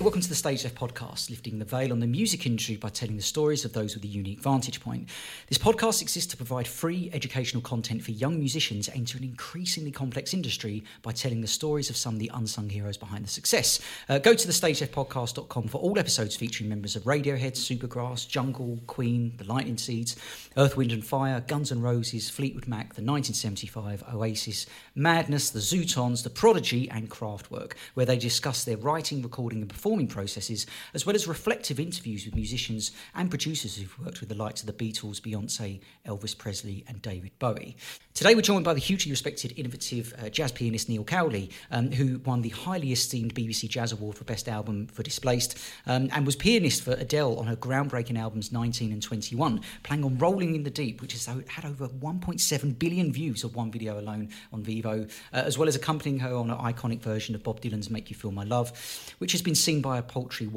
Welcome to the Stage Left podcast, lifting the veil on the music industry by telling the stories of those with a unique vantage point. This podcast exists to provide free educational content for young musicians enter an increasingly complex industry by telling the stories of some of the unsung heroes behind the success. Go to thestageleftpodcast.com for all episodes featuring members of Radiohead, Supergrass, Jungle, Queen, The Lightning Seeds, Earth, Wind and Fire, Guns N' Roses, Fleetwood Mac, The 1975, Oasis, Madness, The Zootons, The Prodigy and Kraftwerk, where they discuss their writing, recording and performing processes, as well as reflective interviews with musicians and producers who've worked with the likes of the Beatles, Beyonce, Elvis Presley and David Bowie. Today we're joined by the hugely respected, innovative jazz pianist Neil Cowley, who won the highly esteemed BBC Jazz Award for Best Album for Displaced, and was pianist for Adele on her groundbreaking albums 19 and 21, playing on Rolling in the Deep, which has had over 1.7 billion views of one video alone on Vevo, as well as accompanying her on an iconic version of Bob Dylan's Make You Feel My Love, which has been seen by a paltry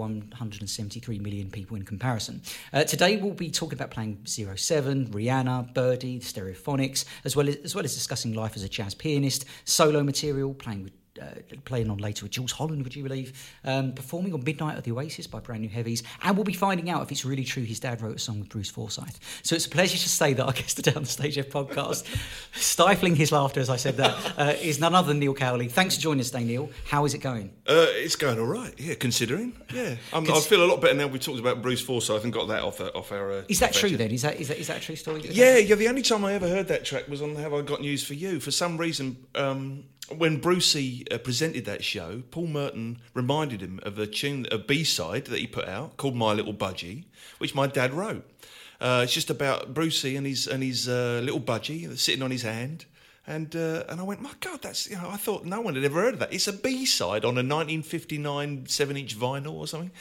173 million people in comparison. Today we'll be talking about playing 07, Rihanna, Birdie, the Stereophonics, as well as discussing life as a jazz pianist, solo material, playing on later with Jules Holland, would you believe, performing on Midnight of the Oasis by Brand New Heavies, and we'll be finding out if it's really true his dad wrote a song with Bruce Forsyth. So it's a pleasure to say that our guest today on the Stage Left podcast, stifling his laughter as I said that, is none other than Neil Cowley. Thanks for joining us today, Neil. How is it going? It's going all right, yeah, considering. Yeah, I feel a lot better now we talked about Bruce Forsyth and got that off our... Is that true then? Is that a true story? Yeah, the only time I ever heard that track was on Have I Got News For You. For some reason... when Brucey presented that show, Paul Merton reminded him of a B-side that he put out called My Little Budgie, which my dad wrote. It's just about Brucey and his little budgie sitting on his hand. And I went, my God, that's, I thought no one had ever heard of that. It's a B-side on a 1959 7-inch vinyl or something.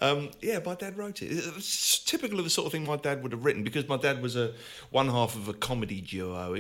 My dad wrote it. It's typical of the sort of thing my dad would have written, because my dad was one half of a comedy duo.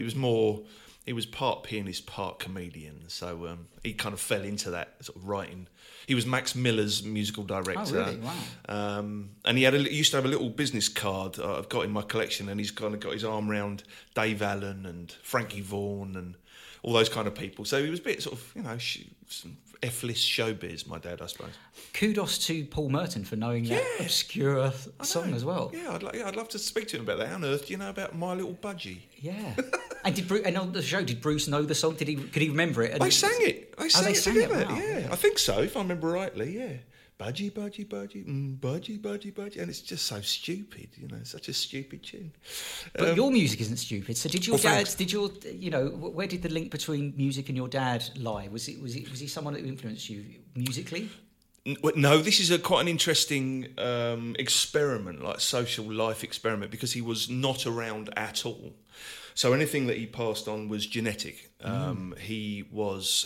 He was part pianist, part comedian, so he kind of fell into that sort of writing. He was Max Miller's musical director. Oh, really? Wow. And he used to have a little business card I've got in my collection, and he's kind of got his arm around Dave Allen and Frankie Vaughan and all those kind of people. So he was a bit sort of, some F-list showbiz, my dad, I suppose. Kudos to Paul Merton for knowing that obscure song as well. Yeah, I'd love to speak to him about that. How on earth do you know about My Little Budgie? Yeah. And on the show, did Bruce know the song? Could he remember it? They sang it. They sang it together. Wow. Yeah, I think so, if I remember rightly. Yeah. Budgie, budgie, budgie, budgie, budgie, budgie, and it's just so stupid, such a stupid tune. But your music isn't stupid. So did your dad? Where did the link between music and your dad lie? Was he someone that influenced you musically? No, this is quite an interesting experiment, like social life experiment, because he was not around at all. So anything that he passed on was genetic. He was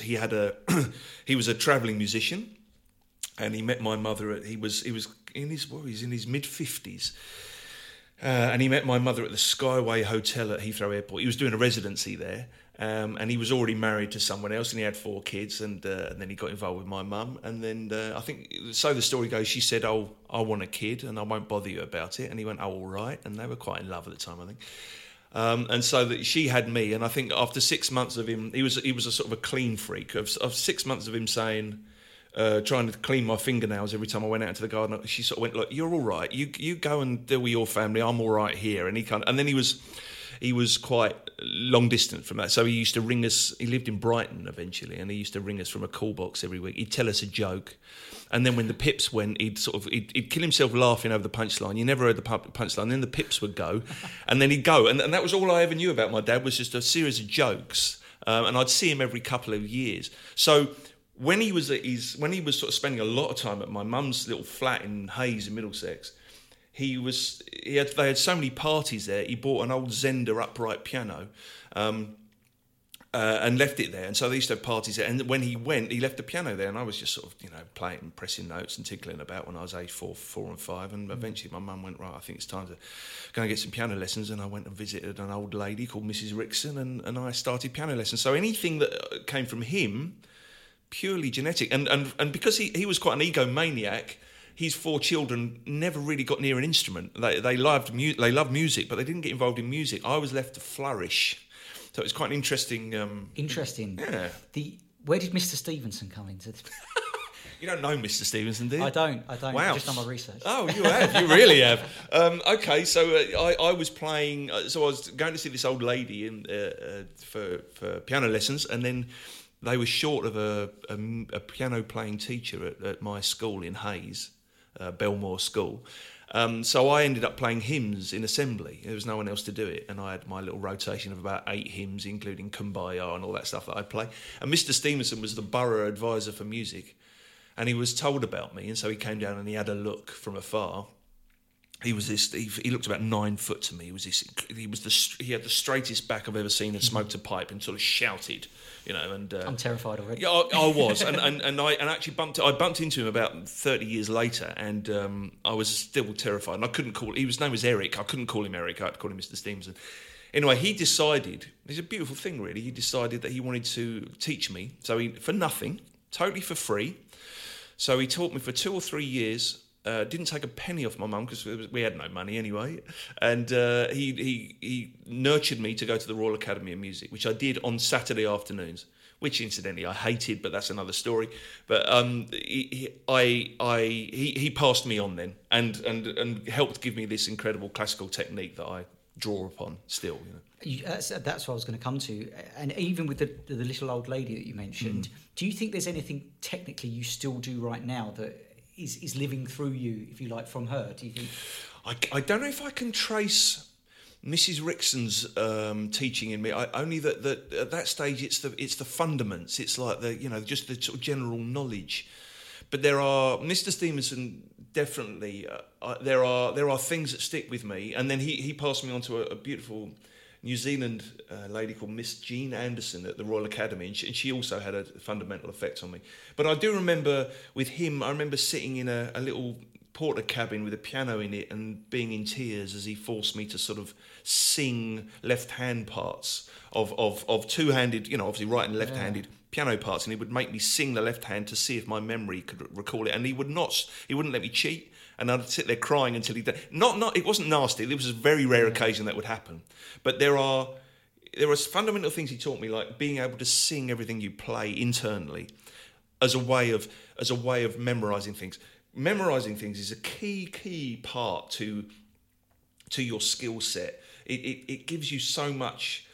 a travelling musician. And he met my mother he was in his mid-50s. And he met my mother at the Skyway Hotel at Heathrow Airport. He was doing a residency there. And he was already married to someone else, and he had 4 kids, and then he got involved with my mum. And then I think, so the story goes, she said, "Oh, I want a kid, and I won't bother you about it." And he went, "Oh, all right." And they were quite in love at the time, I think. And so that she had me, and I think after 6 months of him, he was a sort of a clean freak. Of 6 months of him saying... trying to clean my fingernails every time I went out into the garden, she sort of went, "Look, you're all right. You go and deal with your family. I'm all right here." And then he was quite long distance from that. So he used to ring us. He lived in Brighton eventually, and he used to ring us from a call box every week. He'd tell us a joke, and then when the pips went, he'd kill himself laughing over the punchline. You never heard the punchline. Then the pips would go, and then he'd go, and that was all I ever knew about my dad, was just a series of jokes. And I'd see him every couple of years. So. When he was sort of spending a lot of time at my mum's little flat in Hayes in Middlesex, they had so many parties there. He bought an old Zender upright piano, and left it there. And so they used to have parties there. And when he went, he left the piano there, and I was just sort of playing and pressing notes and tinkling about when I was age 4 and 5. And eventually my mum went, "Right, I think it's time to go and get some piano lessons." And I went and visited an old lady called Mrs. Rickson, and I started piano lessons. So anything that came from him, purely genetic, and because he was quite an egomaniac, his 4 children never really got near an instrument. They loved music, but they didn't get involved in music. I was left to flourish, so it's quite an interesting. Interesting. Yeah. Where did Mr. Stevenson come into? You don't know Mr. Stevenson, do you? I don't. Wow. I've just done my research. Oh, you have. You really have. Okay, so I was playing. So I was going to see this old lady for piano lessons, and then they were short of a piano playing teacher at my school in Hayes, Belmore School. So I ended up playing hymns in assembly. There was no one else to do it, and I had my little rotation of about 8 hymns, including Kumbaya and all that stuff that I'd play. And Mr. Stevenson was the borough advisor for music, and he was told about me, and so he came down and he had a look from afar. He was this. He looked about 9 foot to me. He had the straightest back I've ever seen, and smoked a pipe and sort of shouted, And I'm terrified already. Yeah, I was, and I actually bumped into him about 30 years later, and I was still terrified. And I couldn't call. His name was Eric. I couldn't call him Eric. I had to call him Mr. Stevenson. Anyway, he decided. It's a beautiful thing, really. He decided that he wanted to teach me. So for nothing, totally for free. So he taught me for 2 or 3 years. Didn't take a penny off my mum because we had no money anyway, and he nurtured me to go to the Royal Academy of Music, which I did on Saturday afternoons, which incidentally I hated, but that's another story. But he passed me on then, and helped give me this incredible classical technique that I draw upon still. That's what I was going to come to. And even with the little old lady that you mentioned, do you think there's anything technically you still do right now that is living through you, if you like, from her? Do you think? I don't know if I can trace Mrs. Rixon's teaching in me. Only that at that stage it's the fundaments. It's like just the sort of general knowledge. But there are Mr. Stevenson definitely. There are things that stick with me, and then he passed me on to a beautiful New Zealand lady called Miss Jean Anderson at the Royal Academy, and she also had a fundamental effect on me. But I do remember with him, I remember sitting in a little porter cabin with a piano in it and being in tears as he forced me to sort of sing left-hand parts of two-handed, obviously right and left-handed piano parts, and he would make me sing the left hand to see if my memory could recall it, and he wouldn't let me cheat. And I'd sit there crying until he did. It wasn't nasty. It was a very rare occasion that would happen. But there are fundamental things he taught me, like being able to sing everything you play internally, as a way of memorising things. Memorising things is a key part to your skill set. It gives you so much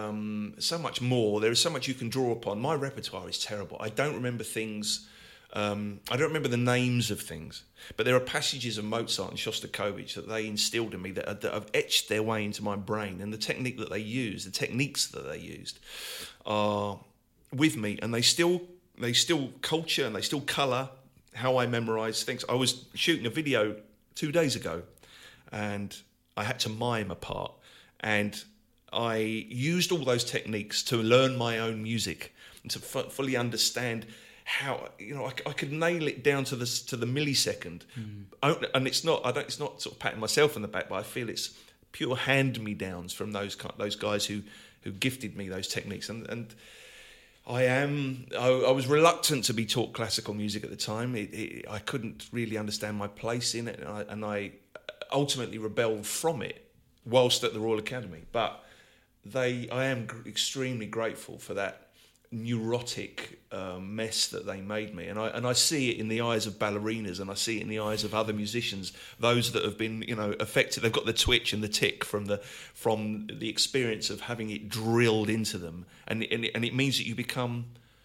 more. There is so much you can draw upon. My repertoire is terrible. I don't remember things. I don't remember the names of things, but there are passages of Mozart and Shostakovich that they instilled in me that have etched their way into my brain, and the techniques that they used are with me, and they still culture and they still colour how I memorise things. I was shooting a video 2 days ago, and I had to mime a part, and I used all those techniques to learn my own music and to fully understand how I could nail it down to the millisecond, and it's not sort of patting myself on the back, but I feel it's pure hand-me-downs from those guys who gifted me those techniques, and I was reluctant to be taught classical music at the time. I couldn't really understand my place in it, and I ultimately rebelled from it whilst at the Royal Academy. But I am extremely grateful for that neurotic mess that they made me, and I see it in the eyes of ballerinas, and I see it in the eyes of other musicians, those that have been affected. They've got the twitch and the tick from the experience of having it drilled into them, and it means that you become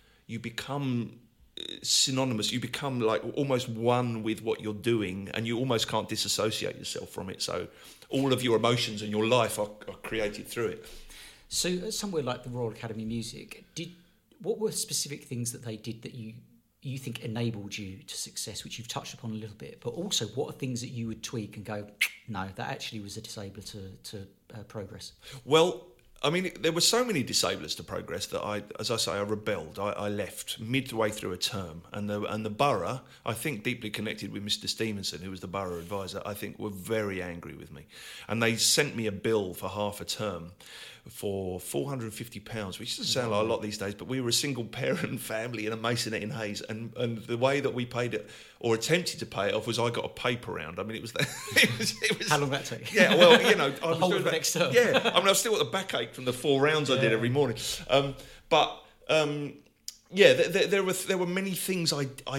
synonymous. You become like almost one with what you're doing, and you almost can't disassociate yourself from it. So all of your emotions and your life are created through it. So somewhere like the Royal Academy of Music, what were specific things that they did that you think enabled you to success, which you've touched upon a little bit, but also what are things that you would tweak and go, no, that actually was a disabler to progress? Well, I mean, there were so many disablers to progress that I rebelled. I left midway through a term, and the borough, I think deeply connected with Mr. Stevenson, who was the borough advisor, I think were very angry with me, and they sent me a bill for half a term for £450, which doesn't sound like a lot these days, but we were a single parent family in a masonette in Hayes, and the way that we paid it or attempted to pay it off was I got a paper round. I mean, it was how long did that take? Yeah, well, I was doing next term. Yeah, I mean, I've still got the backache from the 4 rounds I did every morning. There were many things I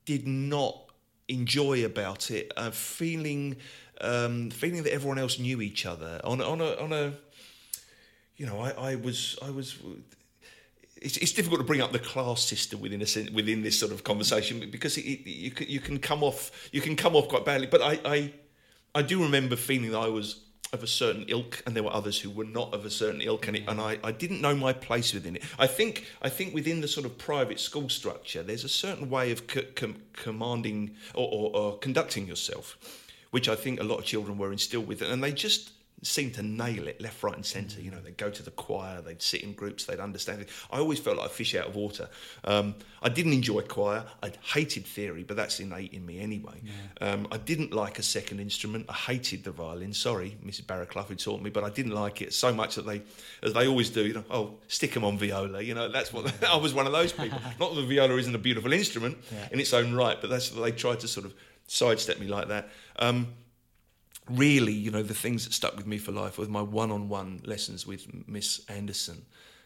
did not enjoy about it, feeling that everyone else knew each other on a I was. It's difficult to bring up the class system within this sort of conversation, because you can come off quite badly. But I do remember feeling that I was of a certain ilk, and there were others who were not of a certain ilk, and I didn't know my place within it. I think within the sort of private school structure, there's a certain way of commanding or conducting yourself, which I think a lot of children were instilled with, and they just seemed to nail it left, right and centre. They'd go to the choir, they'd sit in groups, they'd understand it. I always felt like a fish out of water. I didn't enjoy choir. I hated theory, but that's innate in me anyway. I didn't like a second instrument. I hated the violin. Sorry, Mrs. Barraclough, who taught me, but I didn't like it so much that they, as they always do, stick them on viola. That's what I was one of those people. Not that the viola isn't a beautiful instrument in its own right, but that's what they tried to sort of sidestep me like that. Really, the things that stuck with me for life was my one-on-one lessons with Miss Anderson,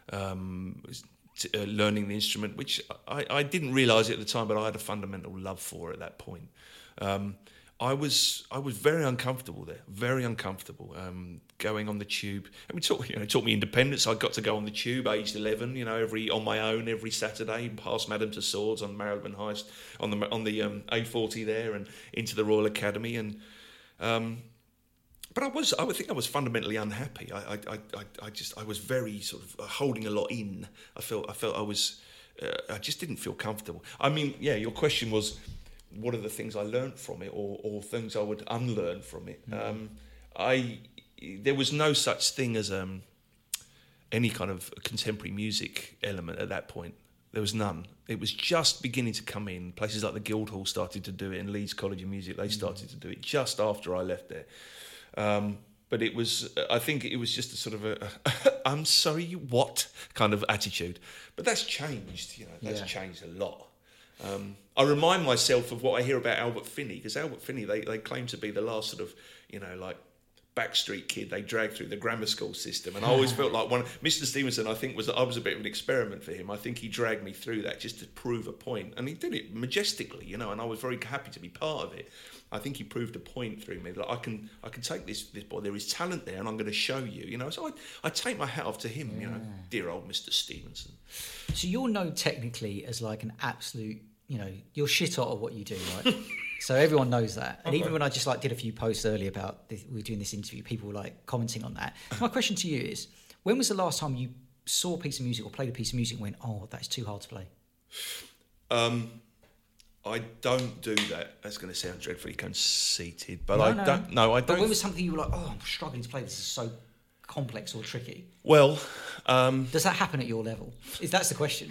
learning the instrument, which I didn't realise at the time, but I had a fundamental love for at that point. I was very uncomfortable there, very uncomfortable. Going on the tube, and it taught me independence. I got to go on the tube, aged 11, on my own every Saturday, past Madame Tussauds on Marylebone High, on the A40 there, and into the Royal Academy, and. But I would think I was fundamentally unhappy. I was very sort of holding a lot in. I felt I just didn't feel comfortable. I mean, your question was, what are the things I learned from it, or things I would unlearn from it? There was no such thing as any kind of contemporary music element at that point. There was none. It was just beginning to come in. Places like the Guildhall started to do it, and Leeds College of Music, they started to do it just after I left there. But I think it was just a sort of I'm sorry, what kind of attitude. But that's changed, that's changed a lot. I remind myself of what I hear about Albert Finney, because Albert Finney, they claim to be the last sort of, like backstreet kid they dragged through the grammar school system. And I always felt like Mr. Stevenson, I think, I was a bit of an experiment for him. I think he dragged me through that just to prove a point. And he did it majestically, and I was very happy to be part of it. I think he proved a point through me that I can take this boy. There is talent there, and I'm going to show you. So I take my hat off to him. Dear old Mr. Stevenson. So you're known technically as like an absolute. You're shit hot at what you do, right? So everyone knows that. And even when I just did a few posts earlier about we were doing this interview, people were commenting on that. So my question to you is: when was the last time you saw a piece of music or played a piece of music and went, "Oh, that's too hard to play"? I don't do that. That's going to sound dreadfully conceited, but I don't. No, I don't. But when was something you were like, "Oh, I'm struggling to play. This is so complex or tricky"? Well, does that happen at your level? That's the question.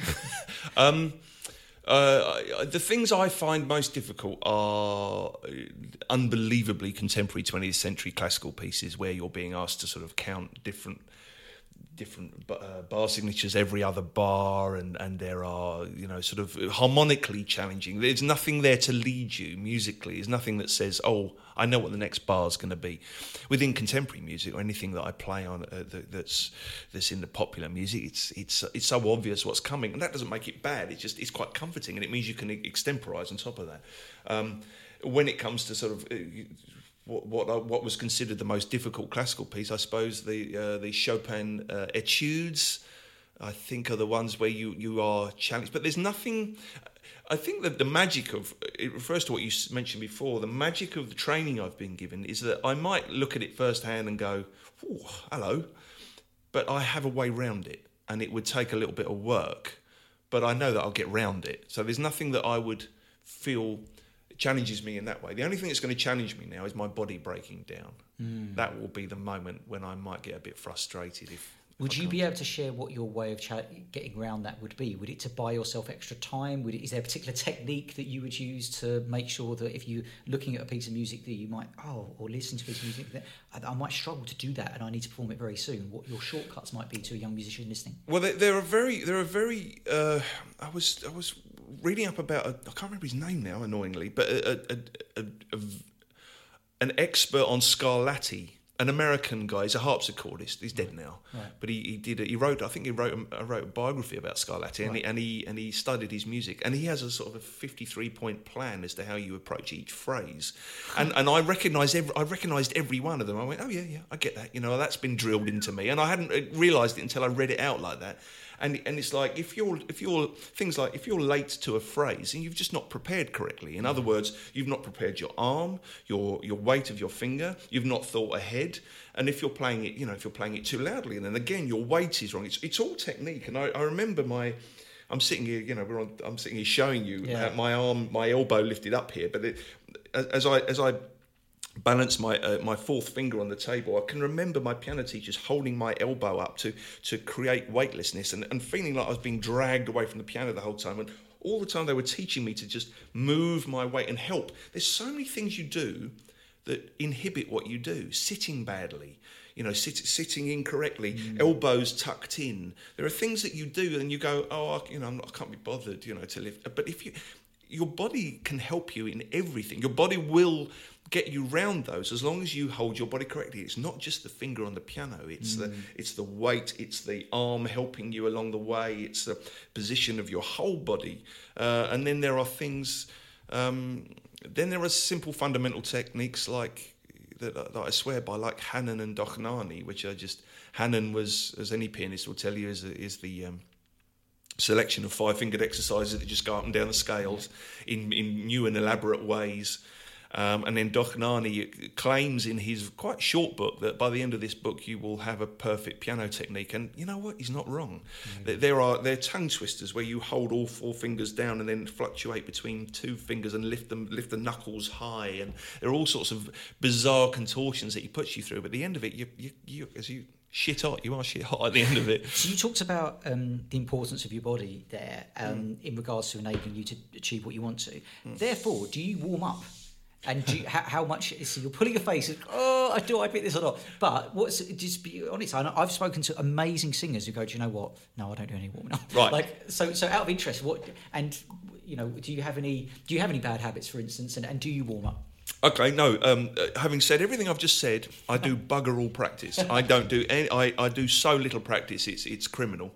The things I find most difficult are unbelievably contemporary 20th century classical pieces where you're being asked to sort of count different bar signatures every other bar, and there are sort of harmonically challenging. There's nothing there to lead you musically. There's nothing that says, oh, I know what the next bar is going to be. Within contemporary music or anything that I play on that's in the popular music, it's so obvious what's coming, and that doesn't make it bad. It's quite comforting, and it means you can extemporise on top of that. When it comes to sort of what was considered the most difficult classical piece, I suppose the Chopin etudes, I think, are the ones where you are challenged. But there's nothing. I think that the magic of it refers to what you mentioned before. The magic of the training I've been given is that I might look at it firsthand and go, "Oh, hello," but I have a way round it, and it would take a little bit of work, but I know that I'll get round it. So there's nothing that I would feel challenges me in that way. The only thing that's going to challenge me now is my body breaking down. That will be the moment when I might get a bit frustrated. Would you be able to share what your way of getting around that would be? Would it to buy yourself extra time? Is there a particular technique that you would use to make sure that if you're looking at a piece of music that you might, or listen to a piece of music that I might struggle to do that and I need to perform it very soon? What your shortcuts might be to a young musician listening? Well, there are very. I was reading up about I can't remember his name now, annoyingly, but an expert on Scarlatti. an American guy. He's a harpsichordist. He's dead now, but he wrote. I think he wrote a biography about Scarlatti, and he studied his music, and he has a sort of a 53-point plan as to how you approach each phrase, and I recognised every one of them. I went, oh yeah, I get that. You know, that's been drilled into me, and I hadn't realised it until I read it out like that. And it's like if you're late to a phrase and you've just not prepared correctly. In other words, you've not prepared your arm, your weight of your finger. You've not thought ahead. And if you're playing it too loudly, and then again your weight is wrong. It's all technique. And I remember I'm sitting here, I'm sitting here showing you my elbow lifted up here, but as I balance my fourth finger on the table, I can remember my piano teachers holding my elbow up to create weightlessness and feeling like I was being dragged away from the piano the whole time. And all the time they were teaching me to just move my weight and help. There's so many things you do that inhibit what you do. Sitting badly, sitting incorrectly, elbows tucked in. There are things that you do and you go, I can't be bothered, to lift. But your body can help you in everything. Your body will get you round those as long as you hold your body correctly. It's not just the finger on the piano. It's the weight. It's the arm helping you along the way. It's the position of your whole body. And then there are things. Then there are simple fundamental techniques like that I swear by, like Hanan and Dochnani, which are just Hanan was, as any pianist will tell you, is the selection of 5-fingered exercises that just go up and down the scales in new and elaborate ways. And then Dochnani claims in his quite short book that by the end of this book you will have a perfect piano technique. And you know what? He's not wrong. There are tongue twisters where you hold all 4 fingers down and then fluctuate between 2 fingers and lift the knuckles high. And there are all sorts of bizarre contortions that he puts you through. But at the end of it, you are shit hot at the end of it. So you talked about the importance of your body there in regards to enabling you to achieve what you want to. Therefore, do you warm up? And how much? So you're pulling your face. I pick this or not? But just be honest. I've spoken to amazing singers who go, do you know what? No, I don't do any warming up. Right. So out of interest, what? And do you have any bad habits, for instance? And do you warm up? Okay, no. Having said everything I've just said, I do bugger all practice. I don't do any. I do so little practice. It's criminal.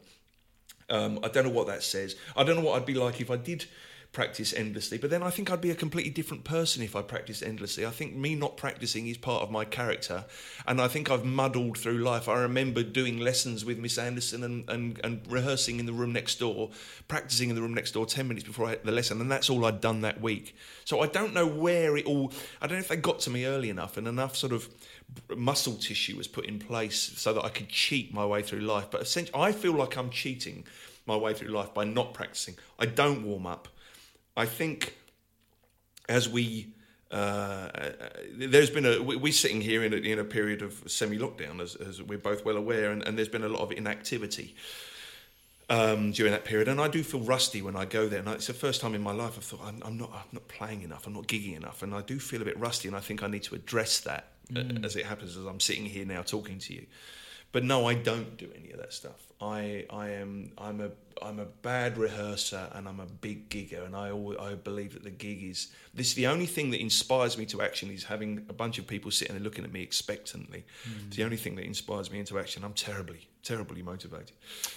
I don't know what that says. I don't know what I'd be like if I did practice endlessly, but then I think I'd be a completely different person if I practiced endlessly. I think me not practicing is part of my character, and I think I've muddled through life. I remember doing lessons with Miss Anderson and rehearsing in the room next door, practicing in the room next door 10 minutes before I had the lesson, and that's all I'd done that week. So I don't know where it all... I don't know if they got to me early enough and enough sort of muscle tissue was put in place so that I could cheat my way through life, but essentially I feel like I'm cheating my way through life by not practicing. I don't warm up. I think as we're sitting here in a period of semi-lockdown, as we're both well aware, and there's been a lot of inactivity during that period, and I do feel rusty when I go there. And it's the first time in my life I've thought I'm not playing enough, I'm not gigging enough, and I do feel a bit rusty, and I think I need to address that as it happens as I'm sitting here now talking to you. But no, I don't do any of that stuff. I'm a bad rehearser and I'm a big gigger, and I believe that the gig is the only thing that inspires me to action is having a bunch of people sitting there looking at me expectantly. It's the only thing that inspires me into action. I'm terribly motivated.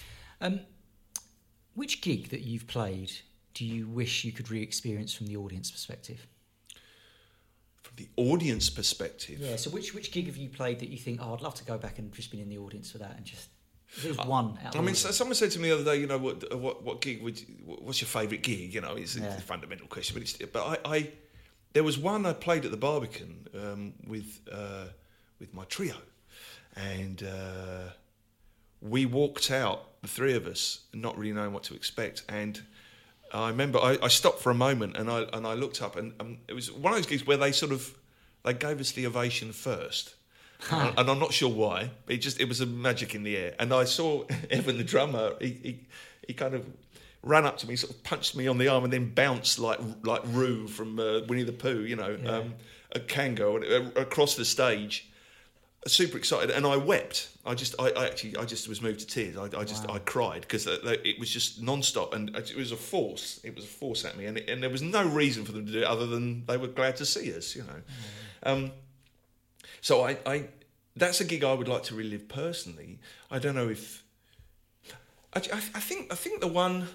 Which gig that you've played do you wish you could re-experience from the audience perspective? The audience perspective. Yeah, so which gig have you played that you think, I'd love to go back and just been in the audience for that, and just there's one out I mean, someone said to me the other day, what gig what's your favourite gig? It's a fundamental question, but I there was one I played at the Barbican with my trio, and we walked out, the three of us, not really knowing what to expect, and I remember I stopped for a moment and I looked up, and it was one of those gigs where they gave us the ovation first, and I'm not sure why. It was a magic in the air, and I saw Evan the drummer. He kind of ran up to me, sort of punched me on the arm, and then bounced like Roo from Winnie the Pooh, a Kango across the stage. Super excited, and I wept. I just was moved to tears. I cried because it was just non-stop, and it was a force. It was a force at me, and there was no reason for them to do it other than they were glad to see us. So that's a gig I would like to relive personally. I don't know if I think the one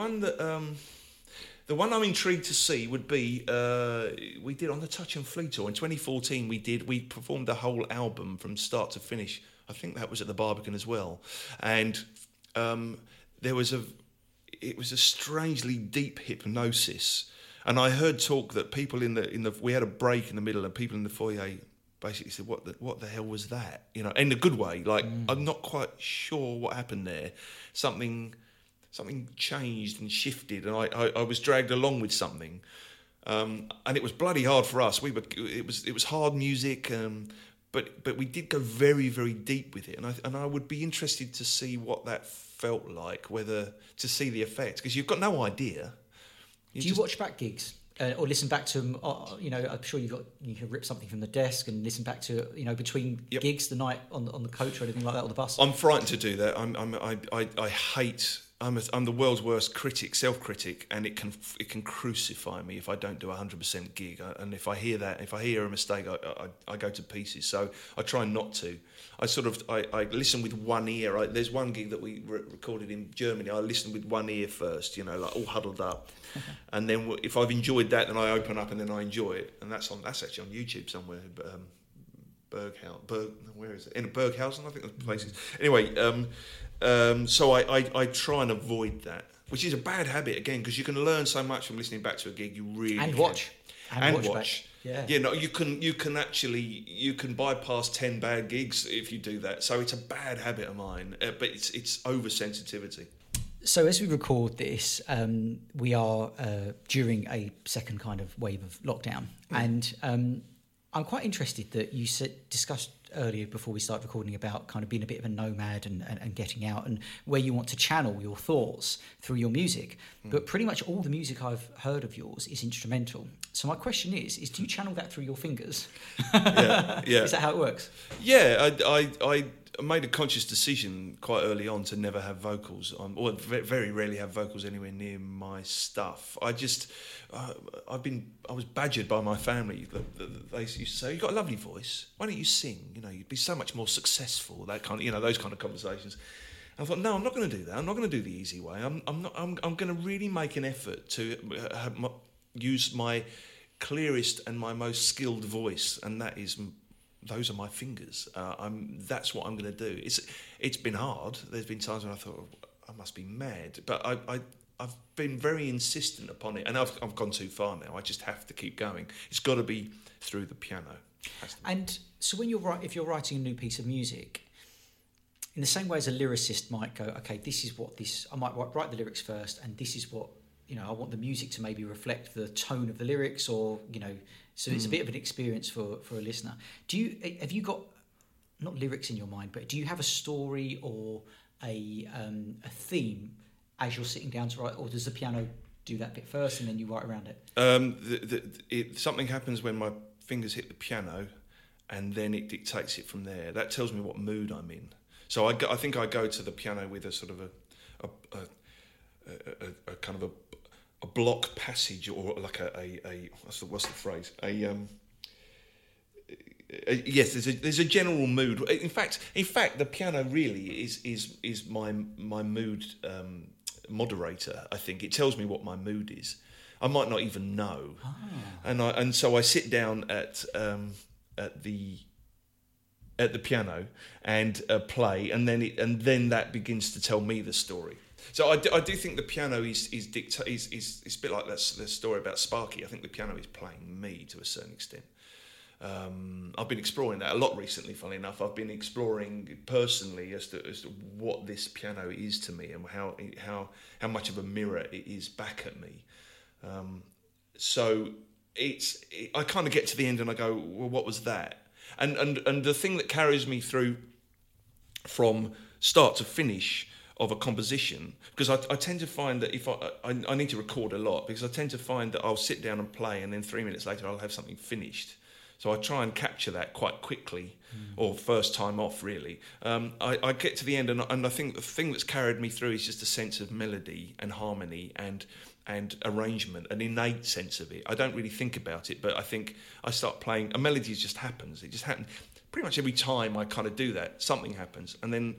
I'm intrigued to see would be we did on the Touch and Flee tour in 2014. We performed the whole album from start to finish. I think that was at the Barbican as well, and it was a strangely deep hypnosis. And I heard talk that people we had a break in the middle, and people in the foyer basically said, "What the hell was that?" You know, in a good way. Like, I'm not quite sure what happened there. Something changed and shifted, and I was dragged along with something. And it was bloody hard for us. It was hard music, but we did go very, very deep with it. And I would be interested to see what that felt like, whether to see the effect, because you've got no idea. Do you watch back gigs or listen back to them? You know, I'm sure you can rip something from the desk and listen back to, you know, between gigs the night on the coach or anything like that, or the bus. I'm frightened to do that. I hate. I'm the world's worst self-critic, and it can crucify me if I don't do 100% gig. And if I hear a mistake, I go to pieces. So I try not to. I listen with one ear. There's one gig that we recorded in Germany. I listen with one ear first, you know, like all huddled up, and then if I've enjoyed that, then I open up and then I enjoy it. And that's actually on YouTube somewhere. Where is it? In Berghausen, I think the place is. Anyway. So I try and avoid that, which is a bad habit again, because you can learn so much from listening back to a gig. You really and can. watch. Yeah. No, you can bypass 10 bad gigs if you do that. So it's a bad habit of mine, but it's oversensitivity. So as we record this, we are during a second kind of wave of lockdown, and I'm quite interested that you discussed earlier before we start recording about kind of being a bit of a nomad and getting out, and where you want to channel your thoughts through your music. But pretty much all the music I've heard of yours is instrumental. So my question is do you channel that through your fingers? Yeah. Is that how it works? Yeah, I made a conscious decision quite early on to never have vocals on, or very rarely have vocals anywhere near my stuff. I was badgered by my family. They used to say, "You've got a lovely voice. Why don't you sing? You know, you'd be so much more successful." That kind of, you know, those kind of conversations. And I thought, no, I'm not going to do that. I'm not going to do the easy way. I'm going to really make an effort to use my clearest and my most skilled voice, and those are my fingers. That's what I'm going to do. It's been hard. There's been times when I thought, I must be mad, but I've been very insistent upon it, and I've gone too far now. I just have to keep going. It's got to be through the piano. And so if you're writing a new piece of music, in the same way as a lyricist might go, okay, I might write the lyrics first, and this is what, you know, I want the music to maybe reflect the tone of the lyrics, or, you know, so it's a bit of an experience for a listener. Have you got, not lyrics in your mind, but do you have a story or a theme as you're sitting down to write, or does the piano do that bit first and then you write around it? Something happens when my fingers hit the piano, and then it dictates it from there. That tells me what mood I'm in. So I think I go to the piano with a sort of a kind of a block passage, or like a what's the phrase? Yes, there's a general mood. In fact, the piano really is my mood moderator. I think it tells me what my mood is. I might not even know, and so I sit down at the piano and play, and then that begins to tell me the story. So I do think the piano is a bit like that story about Sparky. I think the piano is playing me to a certain extent. I've been exploring that a lot recently. Funnily enough, I've been exploring personally as to what this piano is to me, and how much of a mirror it is back at me. So I kind of get to the end and I go, well, what was that? And the thing that carries me through from start to finish of a composition, because I tend to find that if I need to record a lot, because I tend to find that I'll sit down and play, and then 3 minutes later I'll have something finished. So I try and capture that quite quickly, or first time off, really. I get to the end, and I think the thing that's carried me through is just a sense of melody and harmony and arrangement, an innate sense of it. I don't really think about it, but I think I start playing, a melody just happens. It just happens. pretty much every time I kind of do that, something happens, and then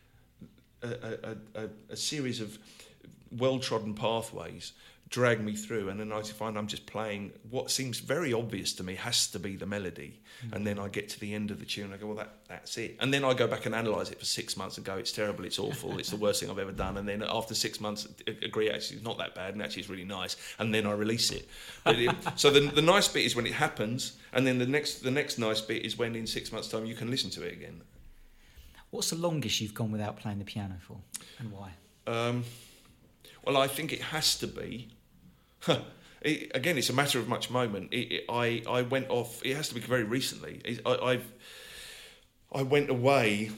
a series of well-trodden pathways drag me through, and then I find I'm just playing what seems very obvious to me has to be the melody, and then I get to the end of the tune and I go, well, that's it, and then I go back and analyse it for 6 months and go, it's terrible, it's awful, it's the worst thing I've ever done, and then after 6 months agree actually it's not that bad and actually it's really nice, and then I release it. So the nice bit is when it happens, and then the next nice bit is when in 6 months' time you can listen to it again. What's the longest you've gone without playing the piano for, and why? Well, I think it has to be. Again, it's a matter of much moment. I went off. It has to be very recently. I went away.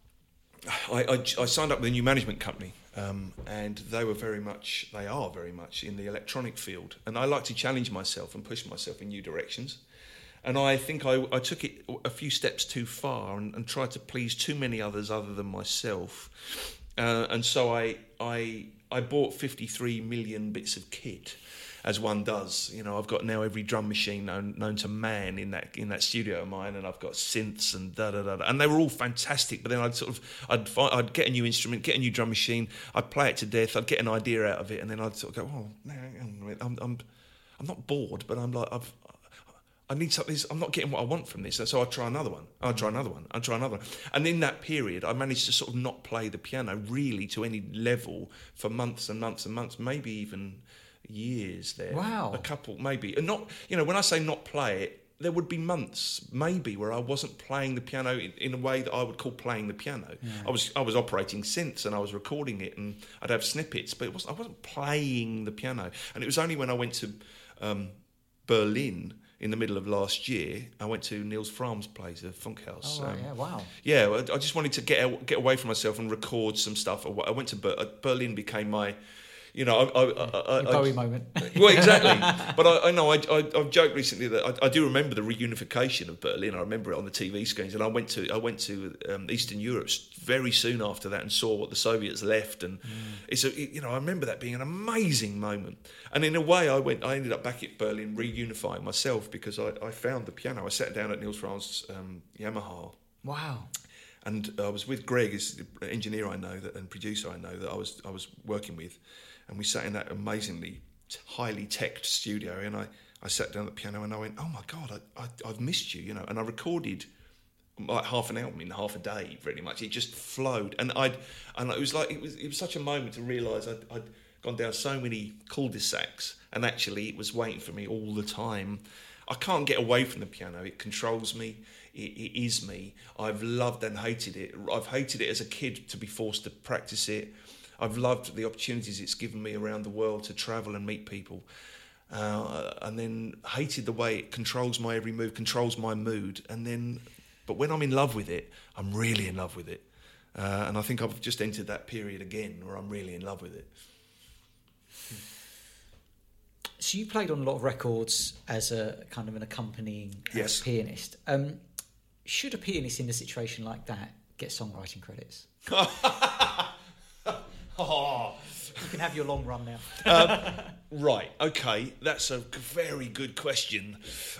I signed up with a new management company, and they are very much in the electronic field. And I like to challenge myself and push myself in new directions. And I think I took it a few steps too far and tried to please too many others other than myself. And so I bought 53 million bits of kit, as one does. You know, I've got now every drum machine known to man in that studio of mine, and I've got synths and and they were all fantastic. But then I'd get a new instrument, get a new drum machine, I'd play it to death, I'd get an idea out of it, and then I'd sort of go, oh, no, I'm not bored, but I'm like I need something. I'm not getting what I want from this, and so I'll try another one. I'll try another one. And in that period, I managed to sort of not play the piano really to any level for months and months and months, maybe even years there. Wow. A couple, maybe. And not, when I say not play it, there would be months, maybe, where I wasn't playing the piano in a way that I would call playing the piano. Yeah. I was operating synths and I was recording it, and I'd have snippets, but I wasn't playing the piano. And it was only when I went to Berlin in the middle of last year, I went to Nils Fram's place, the Funkhaus. Oh, right, yeah, wow. Yeah, I just wanted to get away from myself and record some stuff. I went to Berlin, became my, Bowie moment. Well, exactly. But I've joked recently that I do remember the reunification of Berlin. I remember it on the TV screens, and I went to Eastern Europe very soon after that and saw what the Soviets left, and I remember that being an amazing moment. And in a way, I ended up back at Berlin reunifying myself because I found the piano. I sat down at Nils Fram's Yamaha. Wow. And I was with Greg, is the engineer I know and producer I know that I was working with. And we sat in that amazingly highly teched studio, and I sat down at the piano and I went, oh my God, I've missed you, and I recorded like half an album in half a day, pretty much. It just flowed, and it was such a moment to realise I'd gone down so many cul-de-sacs, and actually it was waiting for me all the time. I can't get away from the piano. It controls me. It is me. I've loved and hated it. I've hated it as a kid to be forced to practice it. I've loved the opportunities it's given me around the world to travel and meet people, and then hated the way it controls my every move, controls my mood, but when I'm in love with it, I'm really in love with it, and I think I've just entered that period again where I'm really in love with it. So you played on a lot of records as a kind of an accompanying pianist. Should a pianist in a situation like that get songwriting credits? Oh. You can have your long run now. Right, okay, that's a very good question.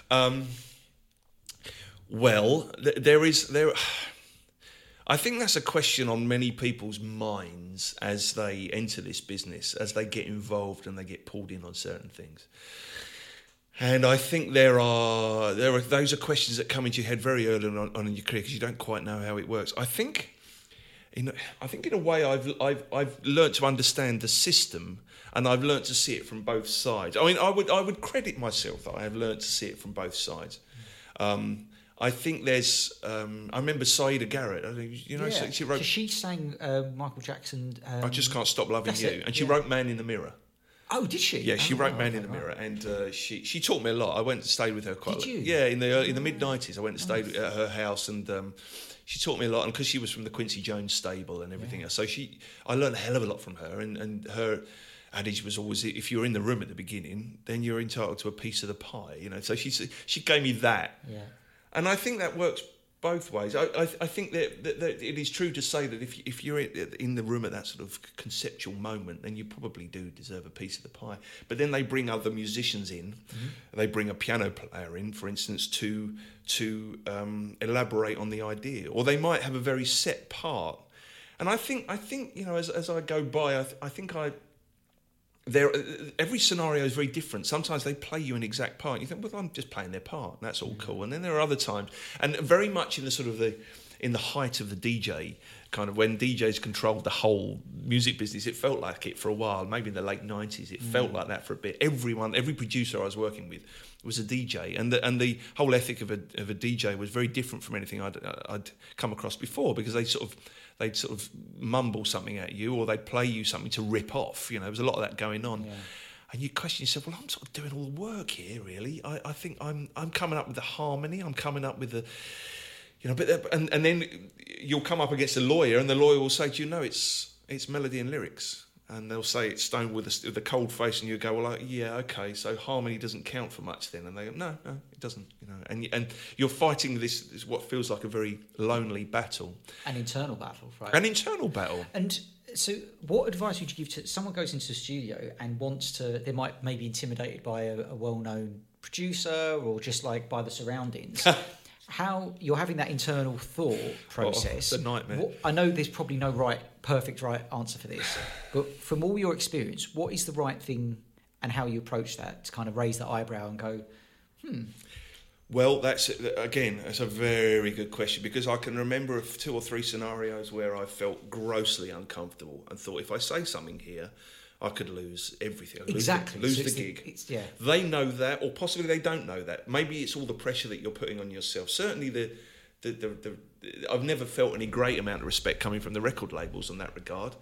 I think that's a question on many people's minds as they enter this business, as they get involved and they get pulled in on certain things. And I think those are questions that come into your head very early on in your career because you don't quite know how it works. I think in a way I've learnt to understand the system, and I've learnt to see it from both sides. I mean, I would credit myself that I have learnt to see it from both sides. I think there's. I remember Saida Garrett. She wrote. She sang Michael Jackson. I Just Can't Stop Loving You, and she wrote Man in the Mirror. Oh, did she? Yeah, she wrote Man in the Mirror, and she taught me a lot. I went and stayed with her quite. Did you? Yeah, in the mid-90s, I went and stayed at her house, and she taught me a lot. And because she was from the Quincy Jones stable and everything else, so I learned a hell of a lot from her. And her adage was always, if you're in the room at the beginning, then you're entitled to a piece of the pie. So she gave me that. Yeah. And I think that works both ways. I think that it is true to say that if you're in the room at that sort of conceptual moment, then you probably do deserve a piece of the pie. But then they bring other musicians in. Mm-hmm. They bring a piano player in, for instance, to elaborate on the idea, or they might have a very set part. And I think as I go by, I think every scenario is very different. Sometimes they play you an exact part. You think, well, I'm just playing their part. That's all cool. And then there are other times, and very much in the sort of in the height of the DJ, kind of when DJs controlled the whole music business, it felt like it for a while. Maybe in the late 90s, it felt like that for a bit. Every producer I was working with was a DJ, and the whole ethic of a DJ was very different from anything I'd come across before, because they'd sort of mumble something at you, or they'd play you something to rip off. There was a lot of that going on. Yeah. And you question yourself, well, I'm sort of doing all the work here, really. I think I'm coming up with the harmony, I'm coming up with the, but and then you'll come up against a lawyer, and the lawyer will say to you, no, it's melody and lyrics. And they'll say it's Stone with the cold face, and you go, well, yeah, okay, so harmony doesn't count for much then. And they go, no, it doesn't. And you're fighting this what feels like a very lonely battle. An internal battle, right? An internal battle. And so what advice would you give to someone goes into the studio and they might maybe intimidated by a well-known producer, or just like by the surroundings? How you're having that internal thought process. Oh, the nightmare. I know there's probably no perfect right answer for this, but from all your experience, what is the right thing, and how you approach that to kind of raise the eyebrow and go, Well, that's a very good question, because I can remember 2 or 3 scenarios where I felt grossly uncomfortable and thought, if I say something here, I could lose everything. Lose the gig. They know that, or possibly they don't know that. Maybe it's all the pressure that you're putting on yourself. Certainly, I've never felt any great amount of respect coming from the record labels in that regard.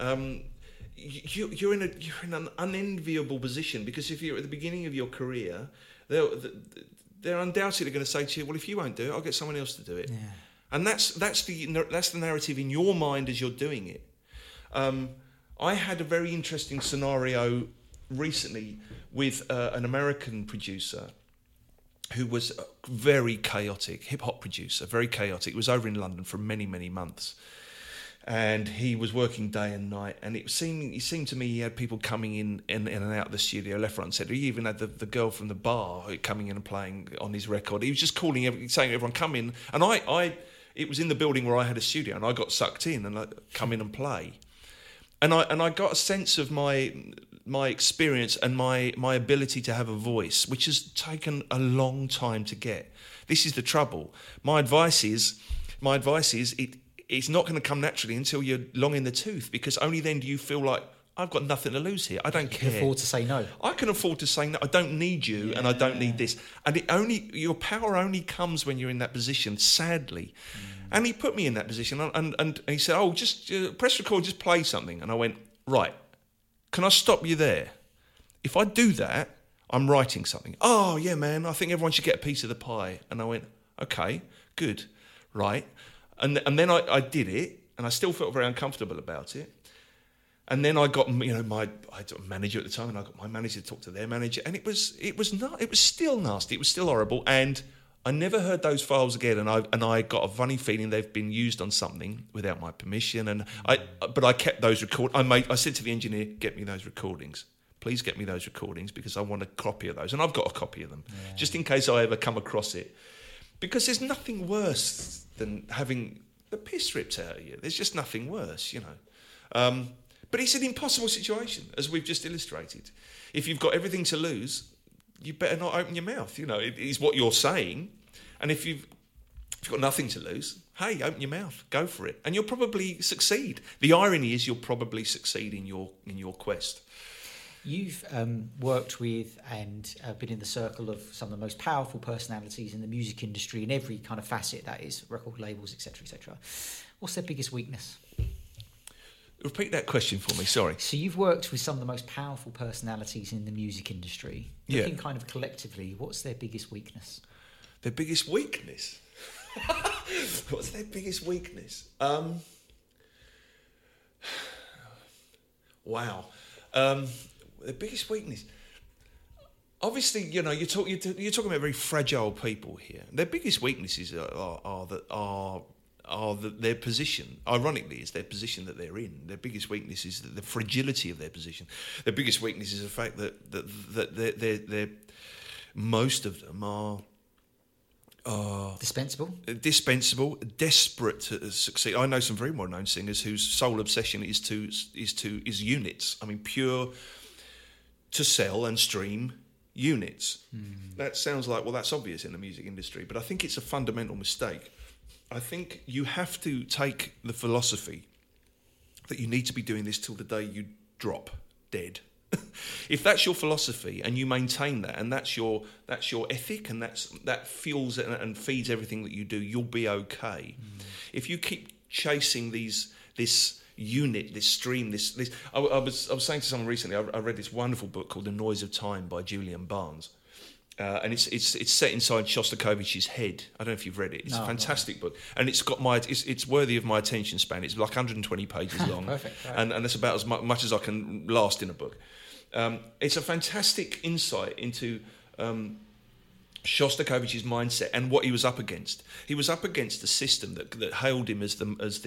You're in an unenviable position, because if you're at the beginning of your career, they're undoubtedly going to say to you, well, if you won't do it, I'll get someone else to do it. Yeah. And that's the narrative in your mind as you're doing it. I had a very interesting scenario recently with an American producer who was very chaotic, hip-hop producer, very chaotic. He was over in London for many, many months. And he was working day and night, and it seemed to me he had people coming in and out of the studio, left, right and centre. He even had the girl from the bar coming in and playing on his record. He was just saying everyone, come in. And it was in the building where I had a studio, and I got sucked in and I come in and play. And I got a sense of my experience and my ability to have a voice, which has taken a long time to get. This is the trouble. My advice is it's not going to come naturally until you're long in the tooth, because only then do you feel like, I've got nothing to lose here. I don't care. You can afford to say no. I can afford to say no. I don't need you, and I don't need this. And your power only comes when you're in that position, sadly. And he put me in that position, and he said, oh, just press record, just play something. And I went, right, can I stop you there? If I do that, I'm writing something. Oh, yeah, man, I think everyone should get a piece of the pie. And I went, okay, good, right. And then I did it, and I still felt very uncomfortable about it. And then I got, I had a manager at the time, and I got my manager to talk to their manager, and it was still nasty, it was still horrible, and I never heard those files again, and I got a funny feeling they've been used on something without my permission, but I kept those I said to the engineer, get me those recordings. Please get me those recordings, because I want a copy of those, and I've got a copy of them, just in case I ever come across it. Because there's nothing worse than having the piss ripped out of you. There's just nothing worse, But it's an impossible situation, as we've just illustrated. If you've got everything to lose, you better not open your mouth. It is what you're saying. And if you've got nothing to lose, hey, open your mouth, go for it, and you'll probably succeed. The irony is, you'll probably succeed in your quest. You've worked with and been in the circle of some of the most powerful personalities in the music industry in every kind of facet, that is, record labels, etc., etc. What's their biggest weakness? Repeat that question for me, sorry. So you've worked with some of the most powerful personalities in the music industry. Looking kind of collectively, what's their biggest weakness? Their biggest weakness? What's their biggest weakness? Wow. Their biggest weakness? obviously, you're talking about very fragile people here. Their biggest weaknesses are their position. Ironically, it's their position that they're in. Their biggest weakness is the fragility of their position. Their biggest weakness is the fact that they're most of them are dispensable, desperate to succeed. I know some very well-known singers whose sole obsession is units. I mean, pure to sell and stream units. That sounds like, well, that's obvious in the music industry, but I think it's a fundamental mistake. I think you have to take the philosophy that you need to be doing this till the day you drop dead. If that's your philosophy and you maintain that, and that's your ethic, and that fuels and feeds everything that you do, you'll be okay. If you keep chasing this unit, this stream, this I was saying to someone recently, I read this wonderful book called The Noise of Time by Julian Barnes. And it's set inside Shostakovich's head. I don't know if you've read it. It's a fantastic book, and it's worthy of my attention span. It's like 120 pages long. Perfect, right. And that's about as much as I can last in a book. It's a fantastic insight into Shostakovich's mindset and what he was up against. He was up against the system that hailed him as